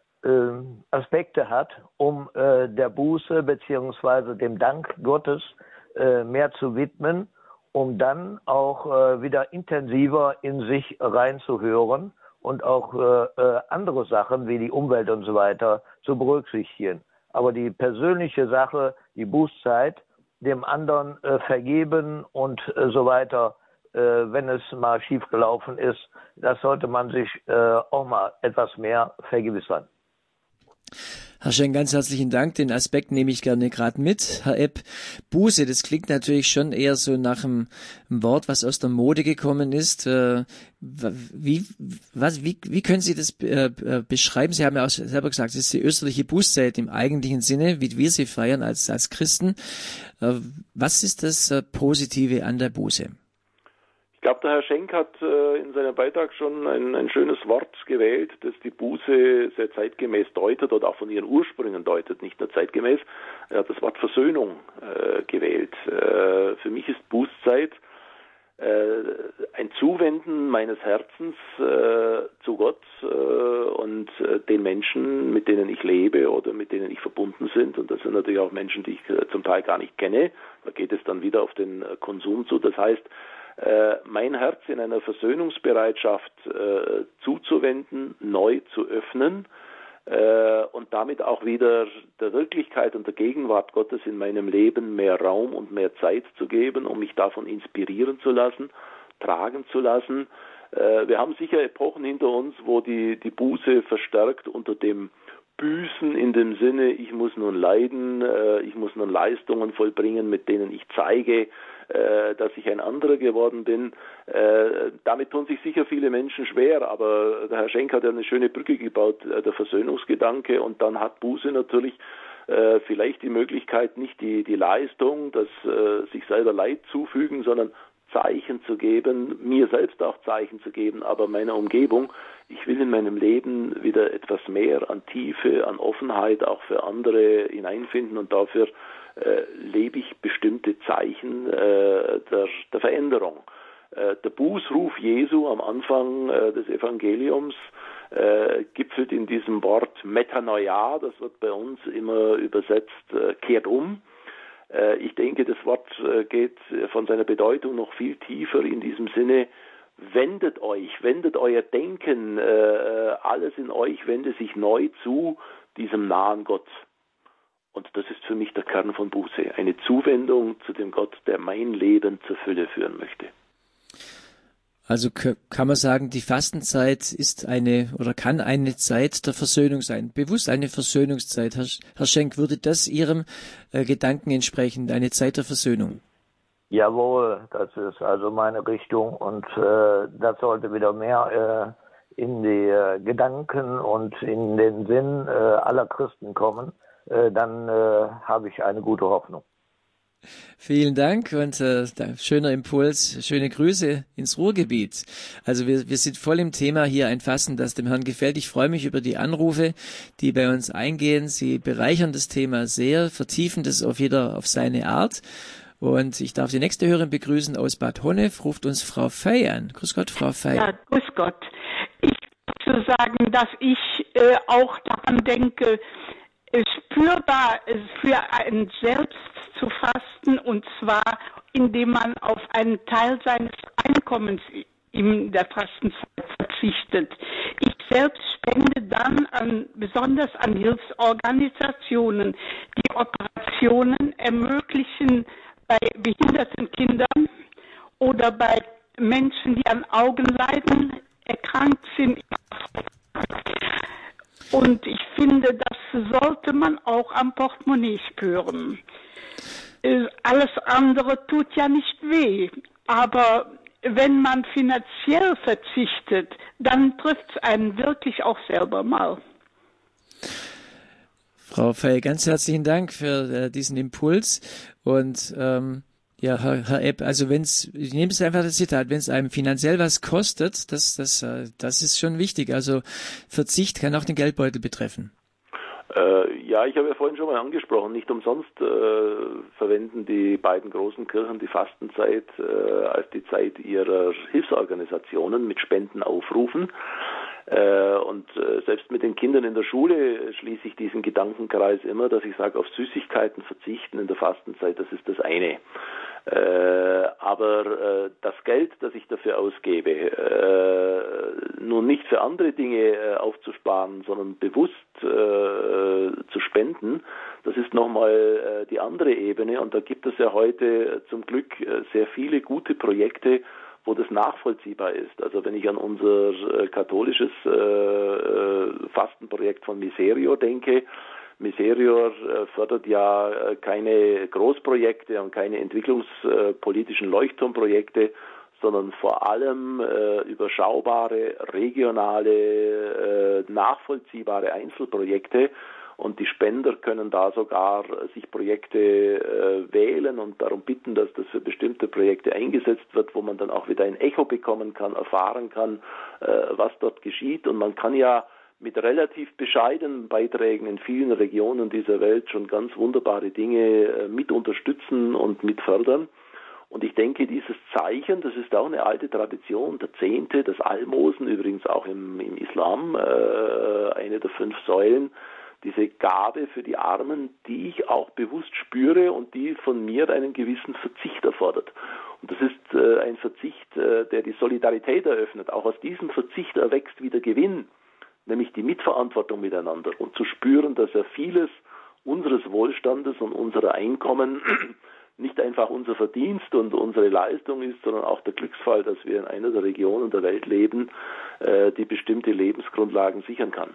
Aspekte hat, um der Buße beziehungsweise dem Dank Gottes mehr zu widmen, um dann auch wieder intensiver in sich reinzuhören und auch andere Sachen wie die Umwelt und so weiter zu berücksichtigen. Aber die persönliche Sache, die Bußzeit, dem anderen vergeben und so weiter, wenn es mal schiefgelaufen ist, das sollte man sich auch mal etwas mehr vergewissern. Herr Schenk, ganz herzlichen Dank. Den Aspekt nehme ich gerne gerade mit. Herr Epp, Buße, das klingt natürlich schon eher so nach einem Wort, was aus der Mode gekommen ist. Wie können Sie das beschreiben? Sie haben ja auch selber gesagt, es ist die österliche Bußzeit im eigentlichen Sinne, wie wir sie feiern als Christen. Was ist das Positive an der Buße? Ich glaube, der Herr Schenk hat in seinem Beitrag schon ein schönes Wort gewählt, das die Buße sehr zeitgemäß deutet oder auch von ihren Ursprüngen deutet, nicht nur zeitgemäß. Er hat das Wort Versöhnung gewählt. Für mich ist Bußzeit ein Zuwenden meines Herzens zu Gott und den Menschen, mit denen ich lebe oder mit denen ich verbunden bin. Und das sind natürlich auch Menschen, die ich zum Teil gar nicht kenne. Da geht es dann wieder auf den Konsum zu. Das heißt, mein Herz in einer Versöhnungsbereitschaft zuzuwenden, neu zu öffnen und damit auch wieder der Wirklichkeit und der Gegenwart Gottes in meinem Leben mehr Raum und mehr Zeit zu geben, um mich davon inspirieren zu lassen, tragen zu lassen. Wir haben sicher Epochen hinter uns, wo die Buße verstärkt unter dem Büßen in dem Sinne, ich muss nun leiden, ich muss nun Leistungen vollbringen, mit denen ich zeige, dass ich ein anderer geworden bin. Damit tun sich sicher viele Menschen schwer, aber der Herr Schenk hat ja eine schöne Brücke gebaut, der Versöhnungsgedanke, und dann hat Buße natürlich vielleicht die Möglichkeit, nicht die Leistung, das sich selber Leid zufügen, sondern Zeichen zu geben, mir selbst auch Zeichen zu geben, aber meiner Umgebung. Ich will in meinem Leben wieder etwas mehr an Tiefe, an Offenheit auch für andere hineinfinden, und dafür lebe ich bestimmte Zeichen der Veränderung. Der Bußruf Jesu am Anfang des Evangeliums gipfelt in diesem Wort Metanoia, das wird bei uns immer übersetzt, kehrt um. Ich denke, das Wort geht von seiner Bedeutung noch viel tiefer in diesem Sinne, wendet euer Denken, alles in euch wende sich neu zu diesem nahen Gott. Und das ist für mich der Kern von Buße, eine Zuwendung zu dem Gott, der mein Leben zur Fülle führen möchte. Also kann man sagen, die Fastenzeit ist kann eine Zeit der Versöhnung sein, bewusst eine Versöhnungszeit. Herr Schenk, würde das Ihrem Gedanken entsprechen, eine Zeit der Versöhnung? Jawohl, das ist also meine Richtung, und das sollte wieder mehr in die Gedanken und in den Sinn aller Christen kommen. Dann habe ich eine gute Hoffnung. Vielen Dank und schöner Impuls, schöne Grüße ins Ruhrgebiet. Also wir sind voll im Thema hier, ein Fasten, das dem Herrn gefällt. Ich freue mich über die Anrufe, die bei uns eingehen. Sie bereichern das Thema sehr, vertiefen das auf seine Art. Und ich darf die nächste Hörerin begrüßen aus Bad Honnef, ruft uns Frau Fey an. Grüß Gott, Frau Fey. Ja, grüß Gott. Ich möchte sagen, dass ich auch daran denke, spürbar für einen selbst zu fasten, und zwar indem man auf einen Teil seines Einkommens in der Fastenzeit verzichtet. Ich selbst spende dann besonders an Hilfsorganisationen, die Operationen ermöglichen bei behinderten Kindern oder bei Menschen, die an Augenleiden erkrankt sind. Und ich finde, das sollte man auch am Portemonnaie spüren. Alles andere tut ja nicht weh, aber wenn man finanziell verzichtet, dann trifft es einen wirklich auch selber mal. Frau Fey, ganz herzlichen Dank für diesen Impuls. Und Herr Epp, also ich nehme es einfach das Zitat, wenn es einem finanziell was kostet, das ist schon wichtig. Also Verzicht kann auch den Geldbeutel betreffen. Ja, ich habe ja vorhin schon mal angesprochen, nicht umsonst verwenden die beiden großen Kirchen die Fastenzeit als die Zeit ihrer Hilfsorganisationen mit Spendenaufrufen. Und selbst mit den Kindern in der Schule schließe ich diesen Gedankenkreis immer, dass ich sage, auf Süßigkeiten verzichten in der Fastenzeit, das ist das eine. Aber das Geld, das ich dafür ausgebe, nun nicht für andere Dinge aufzusparen, sondern bewusst zu spenden, das ist nochmal die andere Ebene. Und da gibt es ja heute zum Glück sehr viele gute Projekte, wo das nachvollziehbar ist. Also wenn ich an unser katholisches Fastenprojekt von Miserior denke, Miserior fördert ja keine Großprojekte und keine entwicklungspolitischen Leuchtturmprojekte, sondern vor allem überschaubare, regionale, nachvollziehbare Einzelprojekte. Und die Spender können da sogar sich Projekte wählen und darum bitten, dass das für bestimmte Projekte eingesetzt wird, wo man dann auch wieder ein Echo bekommen kann, erfahren kann, was dort geschieht. Und man kann ja mit relativ bescheidenen Beiträgen in vielen Regionen dieser Welt schon ganz wunderbare Dinge mit unterstützen und mit fördern. Und ich denke, dieses Zeichen, das ist auch eine alte Tradition, der Zehnte, das Almosen, übrigens auch im Islam, eine der 5 Säulen, diese Gabe für die Armen, die ich auch bewusst spüre und die von mir einen gewissen Verzicht erfordert. Und das ist ein Verzicht, der die Solidarität eröffnet. Auch aus diesem Verzicht erwächst wieder Gewinn, nämlich die Mitverantwortung miteinander und zu spüren, dass ja vieles unseres Wohlstandes und unserer Einkommen nicht einfach unser Verdienst und unsere Leistung ist, sondern auch der Glücksfall, dass wir in einer der Regionen der Welt leben, die bestimmte Lebensgrundlagen sichern kann.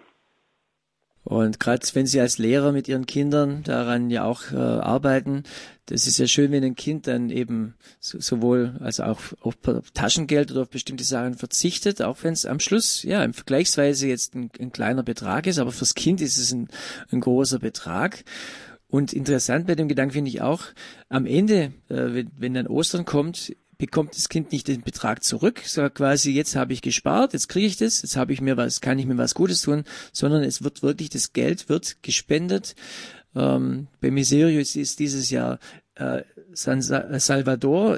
Und gerade wenn Sie als Lehrer mit Ihren Kindern daran ja auch arbeiten, das ist ja schön, wenn ein Kind dann eben sowohl also auch auf Taschengeld oder auf bestimmte Sachen verzichtet, auch wenn es am Schluss ja im Vergleichsweise jetzt ein kleiner Betrag ist, aber fürs Kind ist es ein großer Betrag. Und interessant bei dem Gedanken finde ich auch, am Ende, wenn dann Ostern kommt, bekommt das Kind nicht den Betrag zurück, sagt quasi, jetzt habe ich gespart, jetzt kriege ich das, jetzt kann ich mir was Gutes tun, sondern es wird wirklich, das Geld wird gespendet. Bei Miserio ist dieses Jahr El Salvador,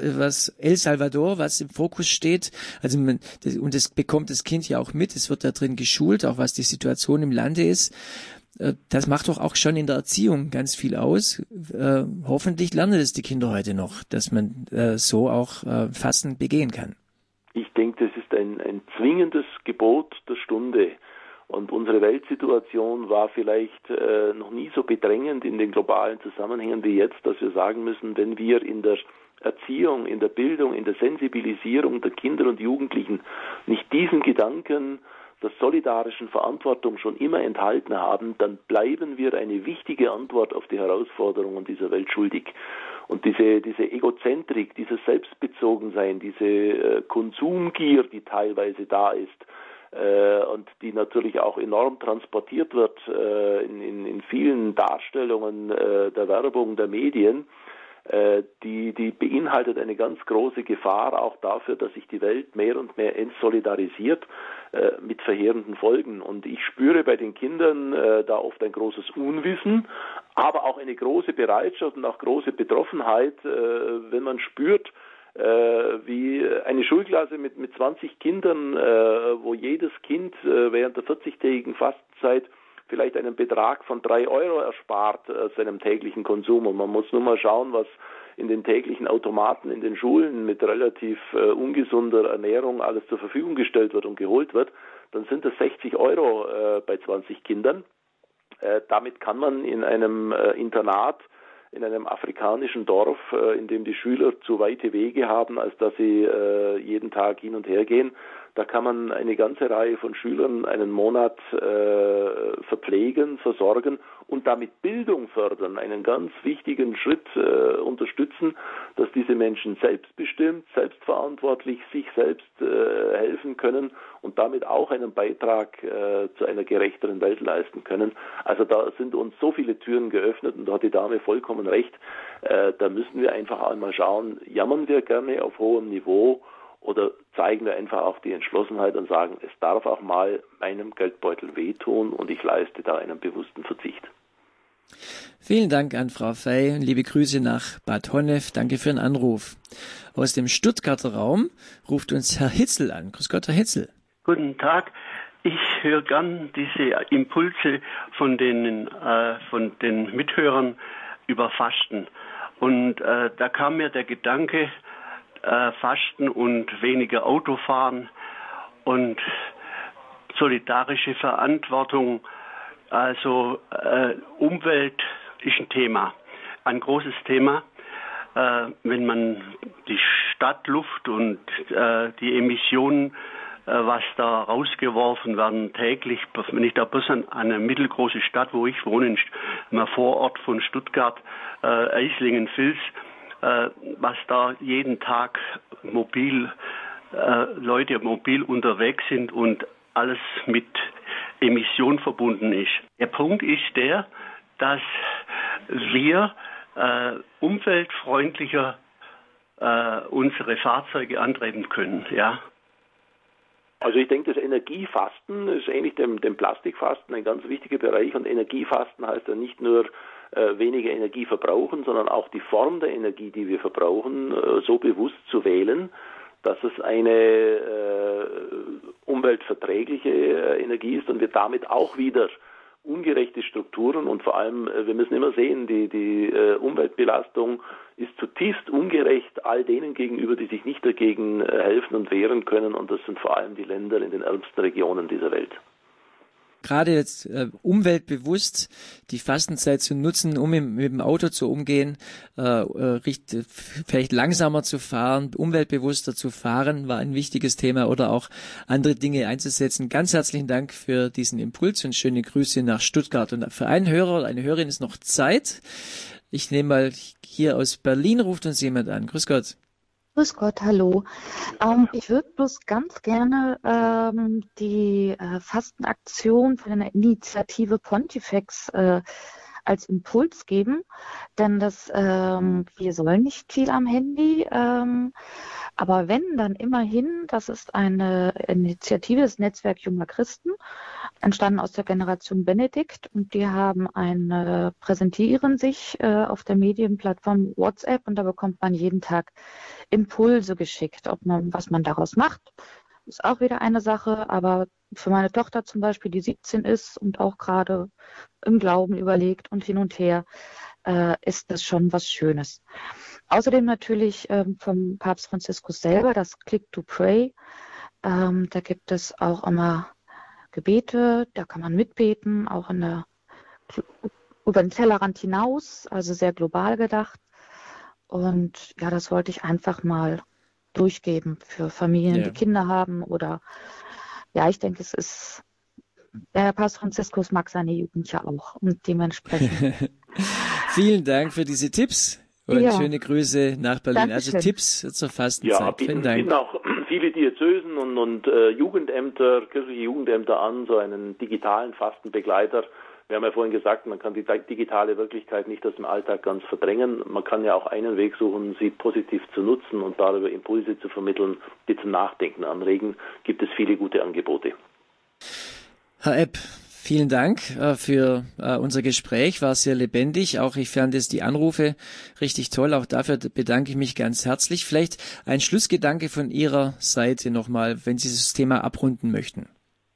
was im Fokus steht. Also und das bekommt das Kind ja auch mit, es wird da drin geschult, auch was die Situation im Lande ist. Das macht doch auch schon in der Erziehung ganz viel aus. Hoffentlich lernen das die Kinder heute noch, dass man so auch Fasten begehen kann. Ich denke, das ist ein zwingendes Gebot der Stunde. Und unsere Weltsituation war vielleicht noch nie so bedrängend in den globalen Zusammenhängen wie jetzt, dass wir sagen müssen, wenn wir in der Erziehung, in der Bildung, in der Sensibilisierung der Kinder und Jugendlichen nicht diesen Gedanken der solidarischen Verantwortung schon immer enthalten haben, dann bleiben wir eine wichtige Antwort auf die Herausforderungen dieser Welt schuldig. Und diese Egozentrik, dieses Selbstbezogensein, diese Konsumgier, die teilweise da ist und die natürlich auch enorm transportiert wird in vielen Darstellungen der Werbung, der Medien, die beinhaltet eine ganz große Gefahr auch dafür, dass sich die Welt mehr und mehr entsolidarisiert mit verheerenden Folgen. Und ich spüre bei den Kindern da oft ein großes Unwissen, aber auch eine große Bereitschaft und auch große Betroffenheit, wenn man spürt, wie eine Schulklasse mit 20 Kindern, wo jedes Kind während der 40-tägigen Fastenzeit vielleicht einen Betrag von 3 Euro erspart aus seinem täglichen Konsum. Und man muss nur mal schauen, was in den täglichen Automaten in den Schulen mit relativ ungesunder Ernährung alles zur Verfügung gestellt wird und geholt wird. Dann sind das 60 Euro bei 20 Kindern. Damit kann man in einem Internat, in einem afrikanischen Dorf, in dem die Schüler zu weite Wege haben, als dass sie jeden Tag hin und her gehen, da kann man eine ganze Reihe von Schülern einen Monat verpflegen, versorgen und damit Bildung fördern, einen ganz wichtigen Schritt unterstützen, dass diese Menschen selbstbestimmt, selbstverantwortlich sich selbst helfen können und damit auch einen Beitrag zu einer gerechteren Welt leisten können. Also da sind uns so viele Türen geöffnet und da hat die Dame vollkommen recht. Da müssen wir einfach einmal schauen, jammern wir gerne auf hohem Niveau oder zeigen wir einfach auch die Entschlossenheit und sagen, es darf auch mal meinem Geldbeutel wehtun und ich leiste da einen bewussten Verzicht. Vielen Dank an Frau Fey und liebe Grüße nach Bad Honnef. Danke für den Anruf. Aus dem Stuttgarter Raum ruft uns Herr Hitzel an. Grüß Gott, Herr Hitzel. Guten Tag. Ich höre gern diese Impulse von den Mithörern über Fasten. Und da kam mir der Gedanke, Fasten und weniger Autofahren und solidarische Verantwortung, also Umwelt ist ein Thema, ein großes Thema. Wenn man die Stadtluft und die Emissionen, was da rausgeworfen werden täglich, wenn ich da bloß an eine mittelgroße Stadt, wo ich wohne, im Vorort von Stuttgart, Eislingen-Vils, was da jeden Tag Leute mobil unterwegs sind und alles mit Emission verbunden ist. Der Punkt ist der, dass wir umweltfreundlicher unsere Fahrzeuge antreiben können, ja. Also ich denke, das Energiefasten ist ähnlich dem Plastikfasten ein ganz wichtiger Bereich und Energiefasten heißt ja nicht nur weniger Energie verbrauchen, sondern auch die Form der Energie, die wir verbrauchen, so bewusst zu wählen, dass es eine umweltverträgliche Energie ist und wir damit auch wieder ungerechte Strukturen und vor allem, wir müssen immer sehen, die Umweltbelastung ist zutiefst ungerecht all denen gegenüber, die sich nicht dagegen helfen und wehren können, und das sind vor allem die Länder in den ärmsten Regionen dieser Welt. Gerade jetzt umweltbewusst die Fastenzeit zu nutzen, um mit dem Auto zu umgehen, vielleicht langsamer zu fahren, umweltbewusster zu fahren, war ein wichtiges Thema, oder auch andere Dinge einzusetzen. Ganz herzlichen Dank für diesen Impuls und schöne Grüße nach Stuttgart. Und für einen Hörer oder eine Hörerin ist noch Zeit. Ich nehme mal, hier aus Berlin ruft uns jemand an. Grüß Gott. Grüß Gott, hallo. Ich würde bloß ganz gerne die Fastenaktion von der Initiative Pontifex als Impuls geben, denn wir sollen nicht viel am Handy, aber wenn, dann immerhin, das ist eine Initiative des Netzwerk Junger Christen, entstanden aus der Generation Benedikt, und die präsentieren sich auf der Medienplattform WhatsApp, und da bekommt man jeden Tag Impulse geschickt. Was man daraus macht, ist auch wieder eine Sache, aber für meine Tochter zum Beispiel, die 17 ist und auch gerade im Glauben überlegt und hin und her, ist das schon was Schönes. Außerdem natürlich vom Papst Franziskus selber das Click to Pray. Da gibt es auch immer Gebete, da kann man mitbeten, auch über den Tellerrand hinaus, also sehr global gedacht. Und ja, das wollte ich einfach mal durchgeben für Familien, die Kinder haben, oder ja, ich denke, der Papst Franziskus mag seine Jugend ja auch, und dementsprechend. Vielen Dank für diese Tipps und schöne Grüße nach Berlin. Dankeschön. Also Tipps zur Fastenzeit. Ja, bieten auch viele Diözesen und Jugendämter, kirchliche Jugendämter an, so einen digitalen Fastenbegleiter. Wir haben ja vorhin gesagt, man kann die digitale Wirklichkeit nicht aus dem Alltag ganz verdrängen. Man kann ja auch einen Weg suchen, sie positiv zu nutzen und darüber Impulse zu vermitteln, die zum Nachdenken anregen. Gibt es viele gute Angebote. Herr Epp, vielen Dank für unser Gespräch, war sehr lebendig. Auch ich fand es die Anrufe richtig toll. Auch dafür bedanke ich mich ganz herzlich. Vielleicht ein Schlussgedanke von Ihrer Seite nochmal, wenn Sie das Thema abrunden möchten.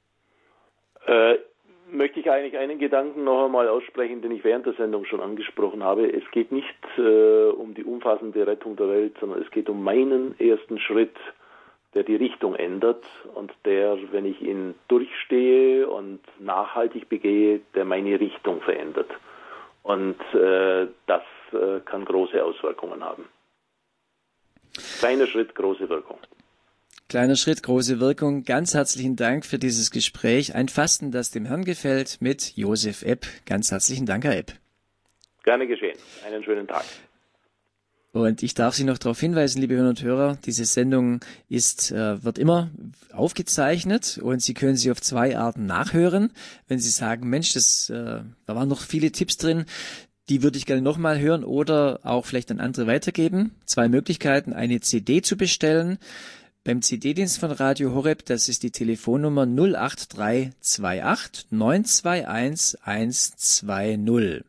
Möchte ich eigentlich einen Gedanken noch einmal aussprechen, den ich während der Sendung schon angesprochen habe. Es geht nicht um die umfassende Rettung der Welt, sondern es geht um meinen ersten Schritt, der die Richtung ändert und der, wenn ich ihn durchstehe und nachhaltig begehe, der meine Richtung verändert. Und das kann große Auswirkungen haben. Kleiner Schritt, große Wirkung. Kleiner Schritt, große Wirkung. Ganz herzlichen Dank für dieses Gespräch. Ein Fasten, das dem Herrn gefällt, mit Josef Epp. Ganz herzlichen Dank, Herr Epp. Gerne geschehen. Einen schönen Tag. Und ich darf Sie noch darauf hinweisen, liebe Hörer und Hörer, diese Sendung wird immer aufgezeichnet und Sie können sie auf 2 Arten nachhören. Wenn Sie sagen, Mensch, da waren noch viele Tipps drin, die würde ich gerne nochmal hören, oder auch vielleicht an andere weitergeben. 2 Möglichkeiten: eine CD zu bestellen beim CD-Dienst von Radio Horeb. Das ist die Telefonnummer 08328 921 120.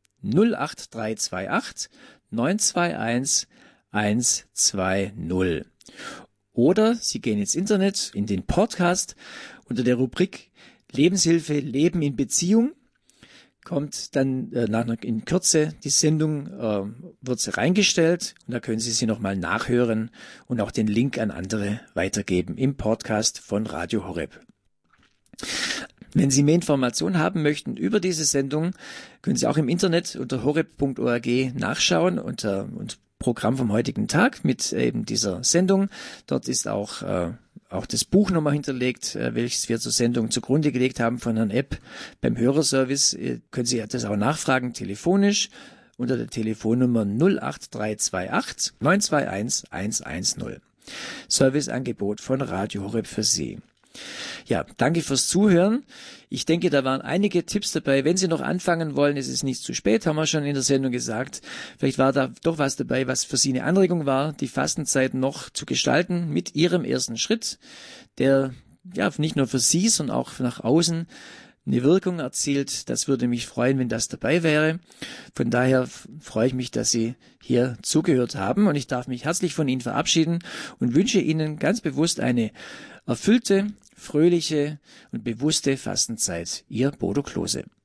08328 921 120. Oder Sie gehen ins Internet, in den Podcast, unter der Rubrik Lebenshilfe, Leben in Beziehung. Kommt dann in Kürze die Sendung, wird reingestellt, und da können Sie sie nochmal nachhören und auch den Link an andere weitergeben im Podcast von Radio Horeb. Wenn Sie mehr Informationen haben möchten über diese Sendung, können Sie auch im Internet unter horeb.org nachschauen und Programm vom heutigen Tag mit eben dieser Sendung. Dort ist auch das Buch nochmal hinterlegt, welches wir zur Sendung zugrunde gelegt haben von Herrn Epp. Beim Hörerservice können Sie das auch nachfragen, telefonisch unter der Telefonnummer 08328 921 110. Serviceangebot von Radio Horeb für Sie. Ja, danke fürs Zuhören. Ich denke, da waren einige Tipps dabei. Wenn Sie noch anfangen wollen, ist es nicht zu spät, haben wir schon in der Sendung gesagt. Vielleicht war da doch was dabei, was für Sie eine Anregung war, die Fastenzeit noch zu gestalten mit Ihrem ersten Schritt, der ja nicht nur für Sie, sondern auch nach außen eine Wirkung erzielt. Das würde mich freuen, wenn das dabei wäre. Von daher freue ich mich, dass Sie hier zugehört haben, und ich darf mich herzlich von Ihnen verabschieden und wünsche Ihnen ganz bewusst eine erfüllte, fröhliche und bewusste Fastenzeit. Ihr Bodo Klose.